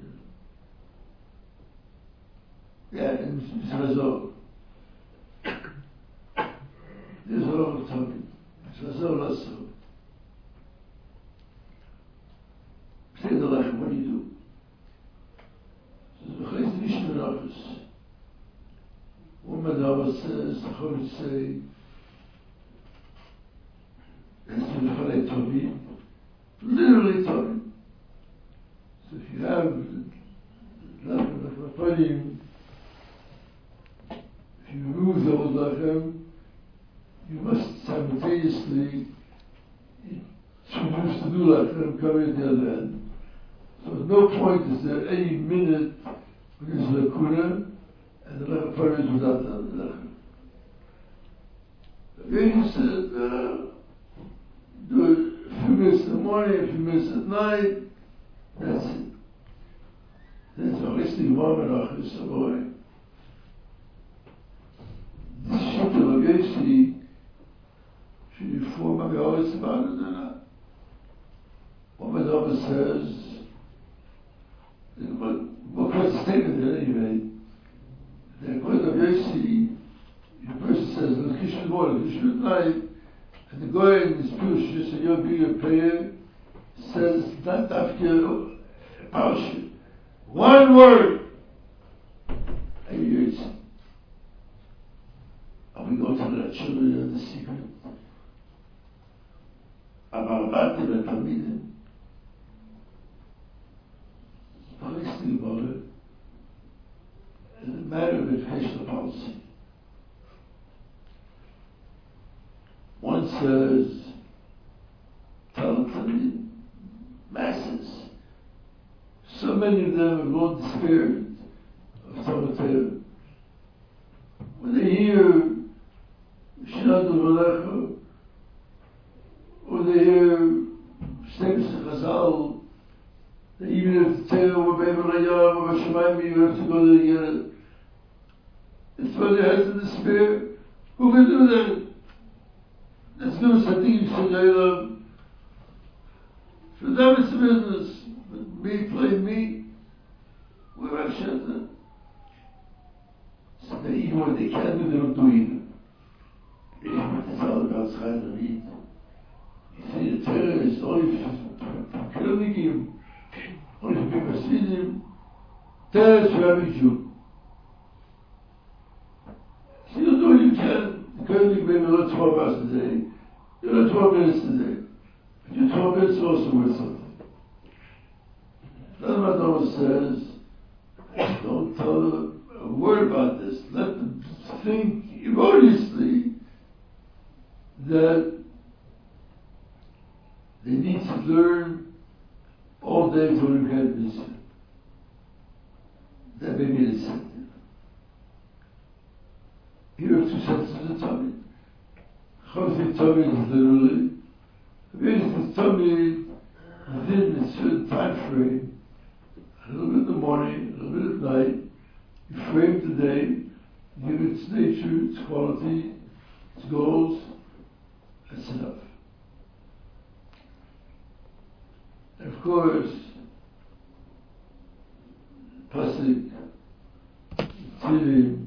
yeah, and Mizrazor. This is all of Tobit. Mizrazor Lasso. Say the Lechem, what do you do? So the B'chayz Mishnah Berachos. One Madhava says, the Chorich say, that's the B'chalei Tobit, literally Tobit. So if you have Lechem Lechem, if you remove the old Lechem, you must simultaneously introduce the new Lechem coming at the other end. So at no point is there any minute when there's Lakuna and the Lechem Parah is without the Lechem. Again, he said, uh, do it a few minutes in the morning, a few minutes at night, that's it. That's a listing Marmarach is a boy. This Shita Lagesi should you form a Gaulis about it or not? One Madhava says, what kind of statement there anyway? That according to Yossi, the person says, the Kishn morning, the Kishn night, and the guy in this Pirush, just a yogi prayer, says, not after Parashah. One word! And you hear it. And we go to the children of the secret. About the Talmidim. Honestly about it. In the matter of educational policy. One says, tell it to the masses. So many of them have gone despaired of Torah. When they hear Shinat al-Malecha, or they hear statements of Chazal, that even if the Torah were Be'em Rayam or Bashamayim, you have to go to the uh, it's when their heads in despair. Who can do that? Let's do something for Shadayla. For them it's a business. But me, play me, we're at shelter. So they even what they can do, they don't do either. They even what it's all about Schayla Reed. You see, the Torah is only for Kirligim, only for Hasidim. Torah is for every Jew. So you do what you can. The Kirlig maybe learn twelve hours a day. You learn twelve minutes a day. But your twelve minutes are also worth something. Then Madonna says, don't tell them a word about this. Let them think erroneously that they need to learn all day to regret this. That may be an incentive. Here are two sentences of Talmud. Chosik Tummy is literally, Havidus Tummy within a certain time frame, a little bit in the morning, a little bit at night, you frame the day, give it its nature, its quality, its goals, that's enough. And of course, Pasik, Tilim,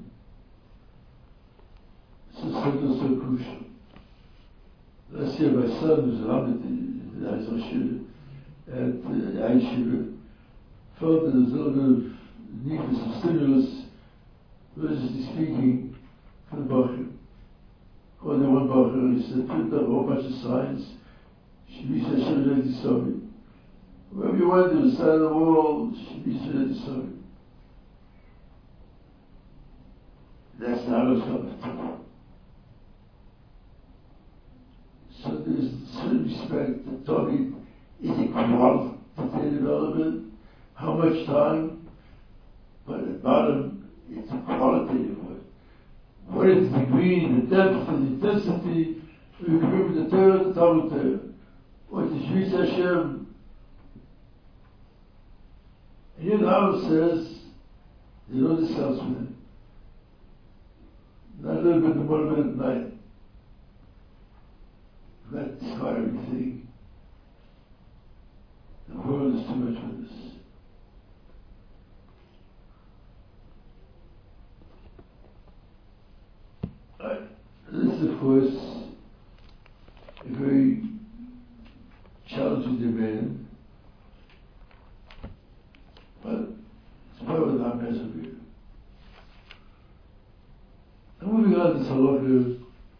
so so so crucial. Last year my son was around in the Aizashir at uh, Aishir, felt that there was a little bit of need for some stimulus, religiously speaking, for the Bacher. Called the one Bacher and he said, print up a whole bunch of signs, Shemi Hashem Ready Sorry. Wherever you went to the side of the wall, Shemi Ready Sorry. That's not what's coming. So there's a certain respect that talking is a qualitative element, how much time, but at the bottom it's a qualitative one. What is the degree, the depth, and the intensity of your commitment to the Torah, the Talmud Torah? What is Shvis Hashem? And here the Bible says, they don't discuss with him. Not a little bit, more a bit at night. Not discard everything. The world is too much for this. Uh, this is, of course, a very challenging demand, but it's part of the persevere. And moving on to this halacha,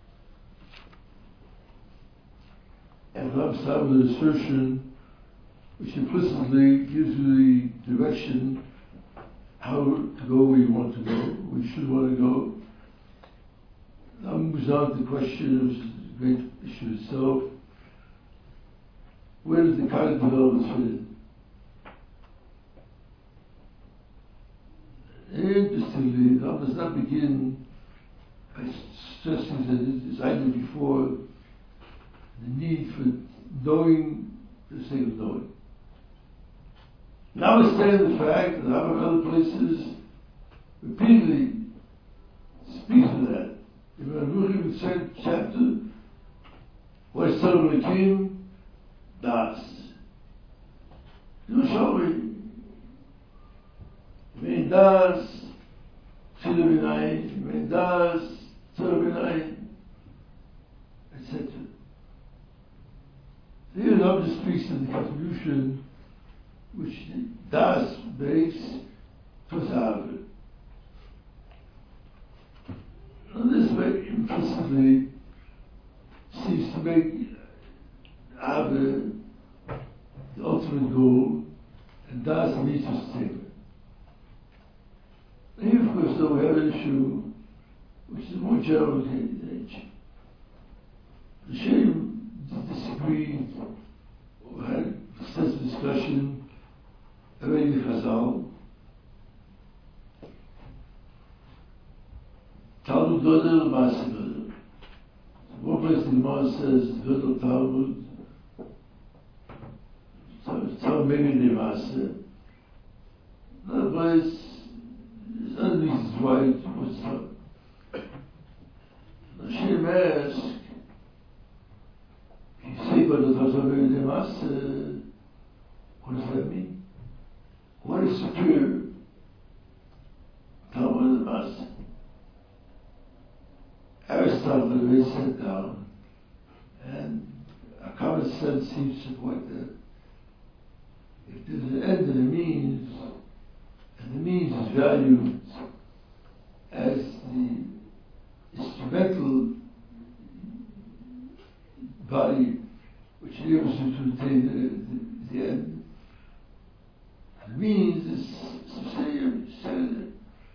and Ram start with an assertion which implicitly gives you the direction how to go where you want to go, where you should want to go. Now moves on to the question, which is a great issue itself. Where does the kind of development fit in? Interestingly, Ram does not begin by stressing that, as I did before, the need for knowing for the sake of knowing. Notwithstanding the fact that Ram in other places repeatedly speaks of that. In the Ruchim second chapter, what is Torah Elokim? Das. Yerushalmi. Mein das, Tfilah B'nai, mein das, Torah B'nai, et cetera. Here Ram just speaks of the contribution which Das makes to Zavir. And this way implicitly seems to make Ave the ultimate goal, and Das needs to sustain it. And here, of course, though, we have an issue which is more general in nature. The Shem disagreed or had extensive discussion already with Chazal. Talmud Godel, Maaseh Godel. One place the Gemara says Godel Talmud, so Talmud maybe the Maaseh. Another place, there's other reasons why it was Talmud. Now Shem asked, if you say Godel Talmud maybe the Maaseh, what does that mean? What is superior? Talmud and the Maaseh. Aristotle really sat down, and a common sense seems to point that if there's an end to the means, and the means is valued as the instrumental body which enables you to attain the, the, the end, the means is subsidiary, secondary.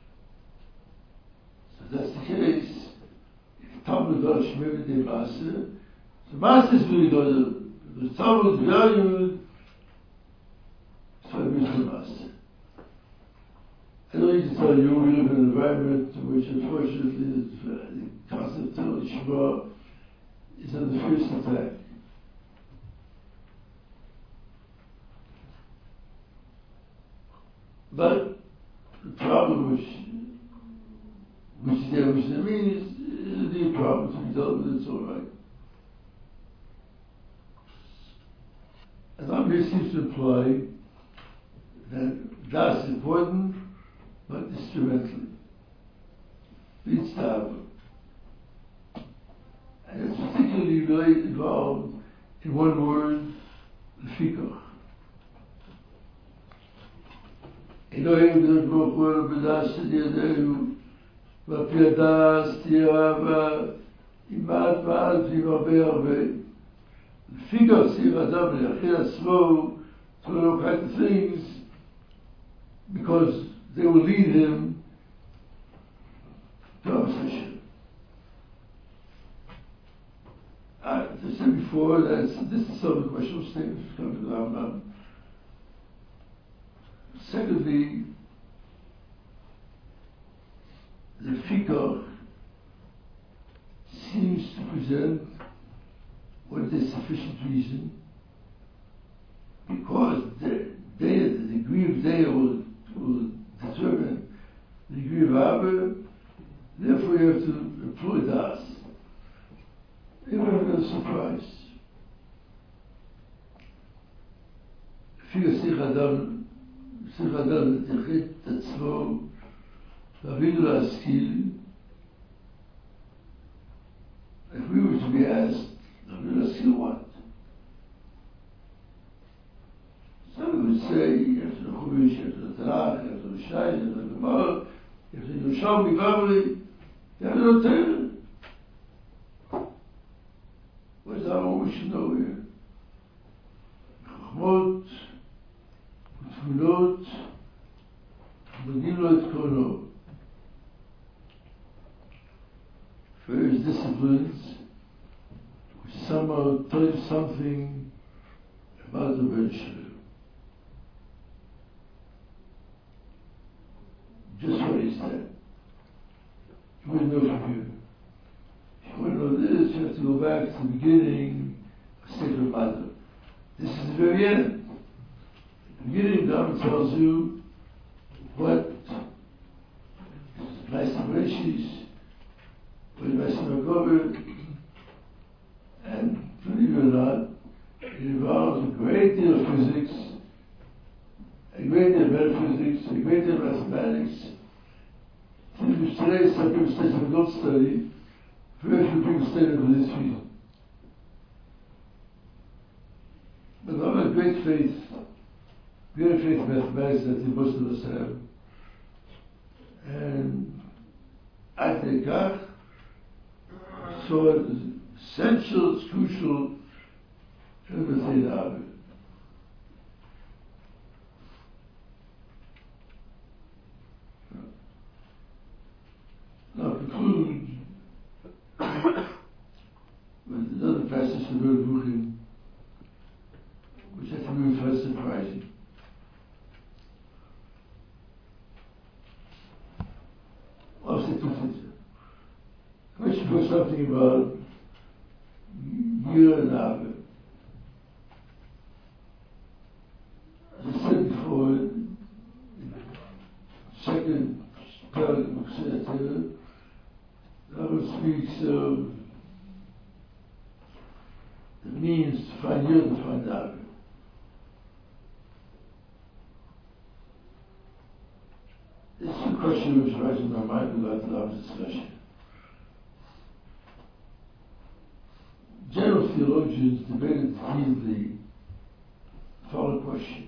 So if that's the case, Talmud does Shmei B'nai Maaseh. So Maaseh is really good. The Talmud is valued, so it means the Maaseh. I don't need to tell you, we live in an environment in which, unfortunately, the concept of Shema is on the first attack. But the problem which which there which there means is a deep problem to be dealt with, it's all right. And Rambam seems to imply that that's important, but instrumentally. It's tab. And it's particularly really involved in one word, Fikach. Elohim the Baruch Hu b'das yedeu v'piadas ti'ava imat v'al v'yaveh arveh. Fikach tzir adam le'achil atzmo to look at things because they will lead him to obsession. I said before that this is some of the questions statements coming to the Rambam. Secondly, the Fikach seems to present what is sufficient reason because the, they, the degree of they will, will determine the degree of Abba, therefore you have to employ Das. Even if it's a surprise. Fikach sich Adam צריך אדם לתחת את עצמו, להבין ולהשכיל. If we were to be asked, להבין ולהשכיל what? Some would say, you have to know Chumash, you have to know Tanakh, you have to know Shai, you have to know Gemara, you have to know Yerushalmi, Bavli, you have to know Torah. What is that what we should know here? Chachmot, תפילות, מגיעים לו את קרונו. Various disciplines which somehow tell you something about the virtue. Just what is that? You wouldn't know from here. If you want to know this, you have to go back to the beginning of Sefer Matter. This is the very end. The beginning down tells you what nice Bereshis, what nice Merkava, and believe it or not, it involves a great deal of physics, a great deal of metaphysics, a great deal of mathematics. Which today some people say some don't study, very few people study for this reason. But I have a great faith. Great faith in mathematics that most of us have. And I think that so it's essential, it's crucial to everything out of it. Now conclude with another passage from the Bukhim, which I think we find surprising. I'll say two things. First, you put something about Yira and Abba. As I said before, second paragraph of Seder, Abba speaks of the means to find Yira and to find Abba. This is a question which arises in my mind without a lot of discussion. General theologians debated heatedly the following question.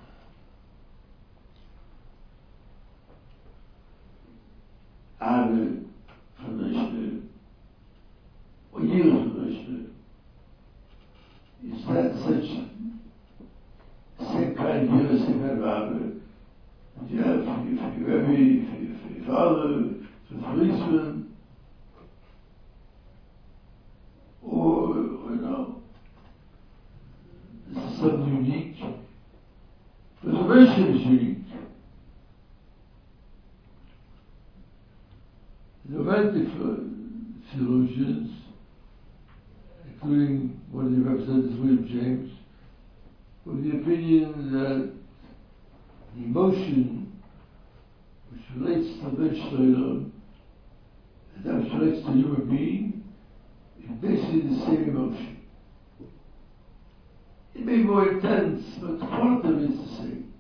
Abba from Rishna, or Yira from Rishna, is that such same kind of Yira, same kind of Abba? You have for your Rebbe, for your, for your father, for the policeman, or, or no, this is something unique. But the version is unique. The Romantic theologians including one of the representatives, William James, with the opinion that the emotion which relates to the Shloim, and that which relates to the human being, is basically the same emotion. It may be more intense, but the quantum is the same.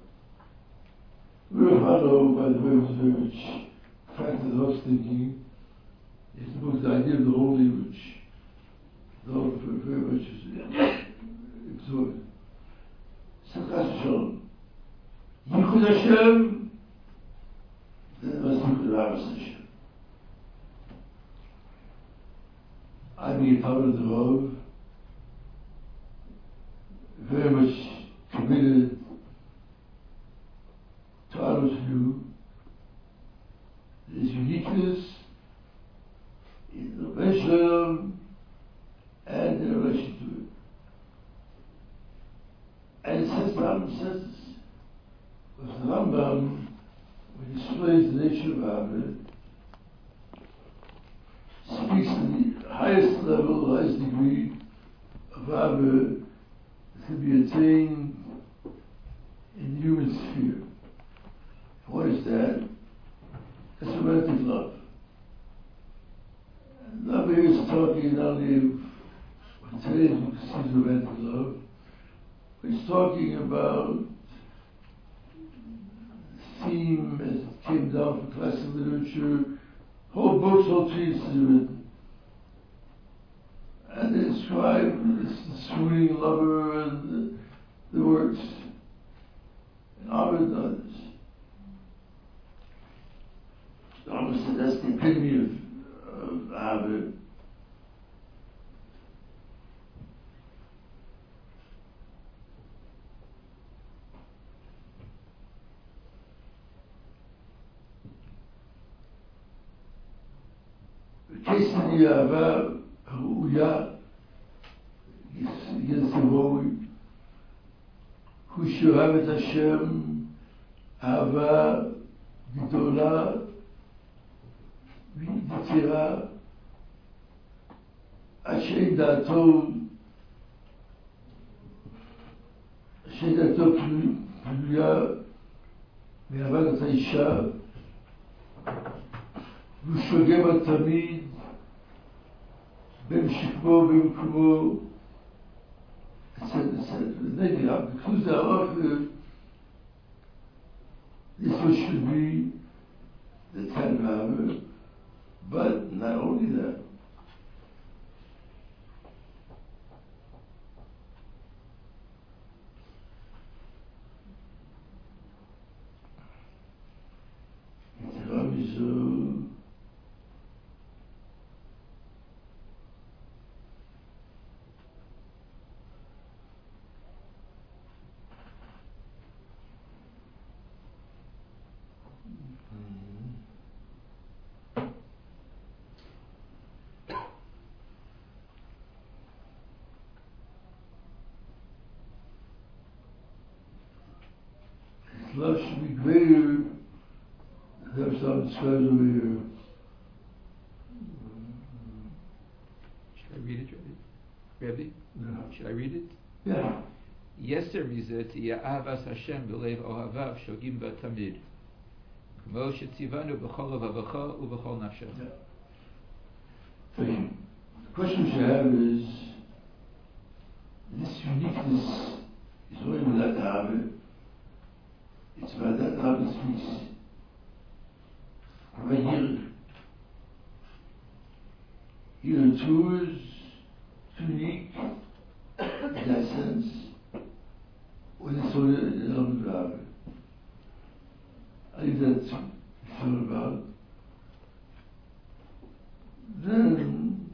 Ruhano, by the way, was very much factor that I was thinking, is the book, The Idea of the Holy, which though very much is absorbed. Chas Shalom. Yichud Hashem, then it must be Yichud Hashem. I being a part of the Rav, very much committed to our view, his uniqueness in the Rambam and in relation to it. And it says, the Rambam says this, because the Rambam, when he explains the nature of Ava, speaks to the highest level, the highest degree of Ava that can be attained in the human sphere. What is that? It's romantic love. And love here is talking not only of today's book sees romantic love, but it's talking about the theme as it came down from classical literature, whole books, whole treatises written. And they describe this the swooning lover and the, the works. And Ovid others. Almost that's the epitome of, of Ava. The case of the Ava, Ruya, against the Holy, who shohavet Hashem, Ava, Gdola, ויצירה עד שאין דעתו שאין דעתו פנויה מאהבת האישה והוא שוגה בה תמיד במשכמו ובמקומו etc. Because the author, this was should be the ten power. But not only that, יתרה מזו, love should be greater. There's some described over here. Should I read it, Rabbi? Rabbi? Yeah. Should I read it? Yeah. יסר מזה תהיה אהבת השם בלב אוהביו שוגים בה תמיד, כמו שציוונו בכל לבבך ובכל נפשך. So the question you have is, this uniqueness is only with that habit. It's about that habit speaks. Right here, here too is unique in that sense. When it's all in the habit, I think that's what it's all about. Then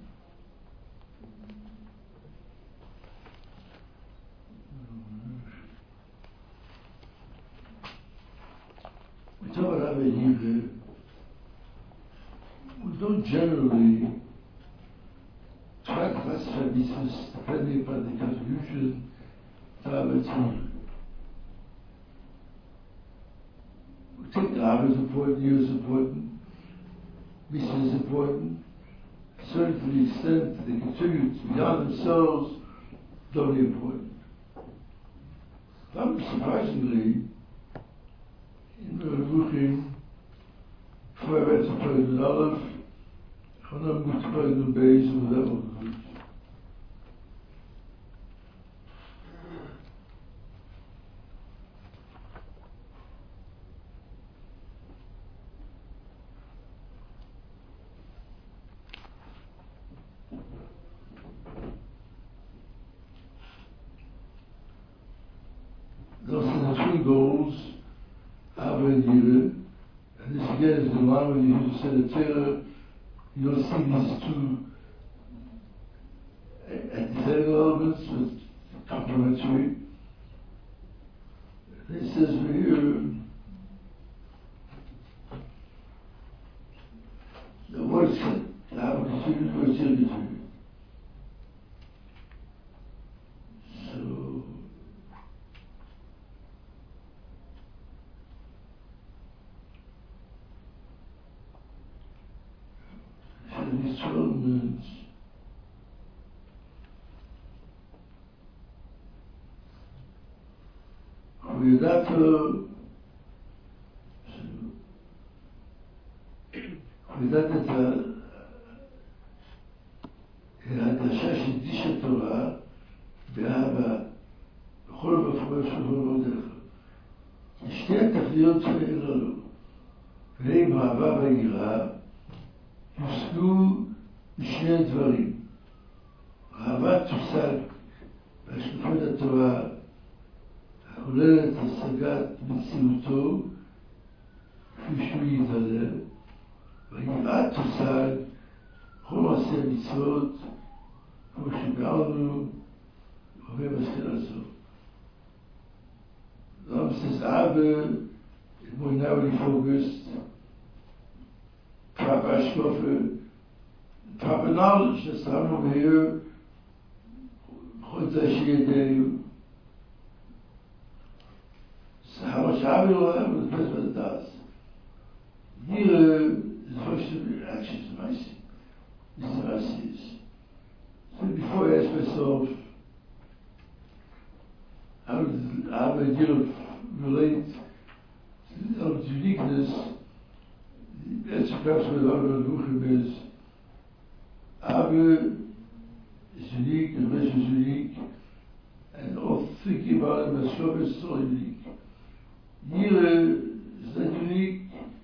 we talk about Abba Yiva. We don't generally try to classify these as depending upon the contribution to Abba Yiva. We take the Abba is important, Yiva is important, Misa is important, certainly to the extent that they contribute beyond themselves, doubly important. Not surprisingly, in Ruchim, before I read to President Aleph, I'm not going to President Beis and whatever. Those are the three goals, Abba and Yira. And this again is the line when you said the Torah, you don't see these two antithetical elements, but complementary. And it says over here, the word said, Abba contribute, word Yira contribute. So, these twelve minutes. Kuidata Kuidata ההדגשה שהקדיש התורה באהבה בכל בפרש ובמודך. שתי התכליות שהעירה לו, והם אהבה והיראה, יושגו בשני דברים. האהבה תושג בהשקפת התורה הכוללת השגת מציאותו כפי שהוא יתעלה, והיראה תושג כל מעשי המצוות כמו שגרנו ובמסכנה זו. Ram says Abba is more narrowly focused, proper ashkofa, proper knowledge. That's the Ram over here. Chod Zashiyadeu. So how much Abba will have with the best what it does. Here is the first of the actions of Maisi. These are Maisis. So before I ask myself, how does Abba and Yira relate to the uniqueness? That's perhaps what Abba and Ruchim is. Abba is unique, and Resh is unique, and all thinking about him as Shlomo is all unique. Yira is not unique,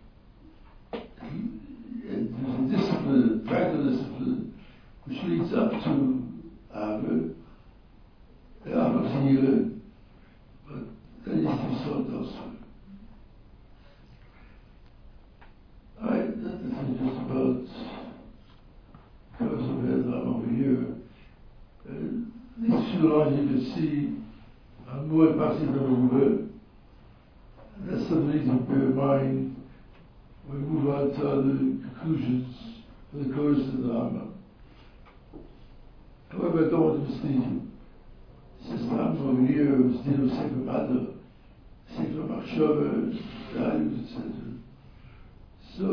and there's a discipline, a practical discipline, which leads up to Abba, Abba to Yira. But that needs to be solved elsewhere. Alright, that is just about covers of head over here. Uh, these few lines you can see are more passive than over. That's something we need to bear in mind when we move on to other conclusions for the course of the Rambam. However, I don't want to mislead you. Since the Rambam over here was dealing with Sefer Mada, Sefer Machshava, values, et cetera. So,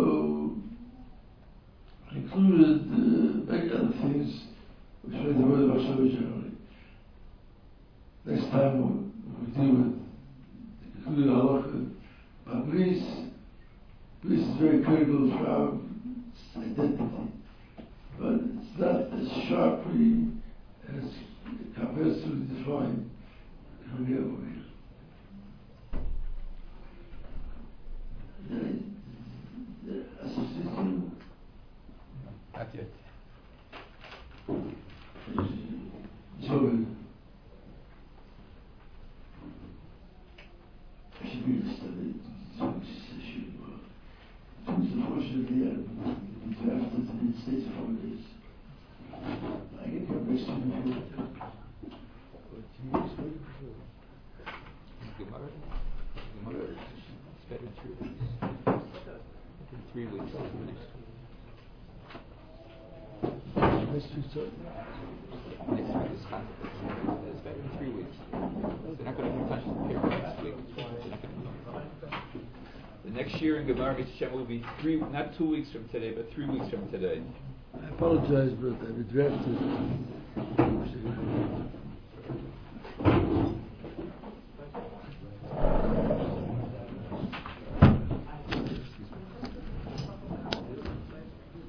I included uh, many other things which made the word of Machshava generally. Next time we'll, we'll deal with the concluded halacha about Greece. Greece is very critical for our identity, but it's not as sharply as compared to define from here over here. The association. Not yet. Sorry. I should be studied. Unfortunately, I drafted to the States for four days. I get your best to me. Gemara, Gemara, it's better in three weeks. In three weeks, that's the next one. Next week, sir? Next week is concept. It's better in three weeks. They're not going to touch the paper next week. The next year in Gemara Mitzvah will be three, not two weeks from today, but three weeks from today. apologize, but I redrafted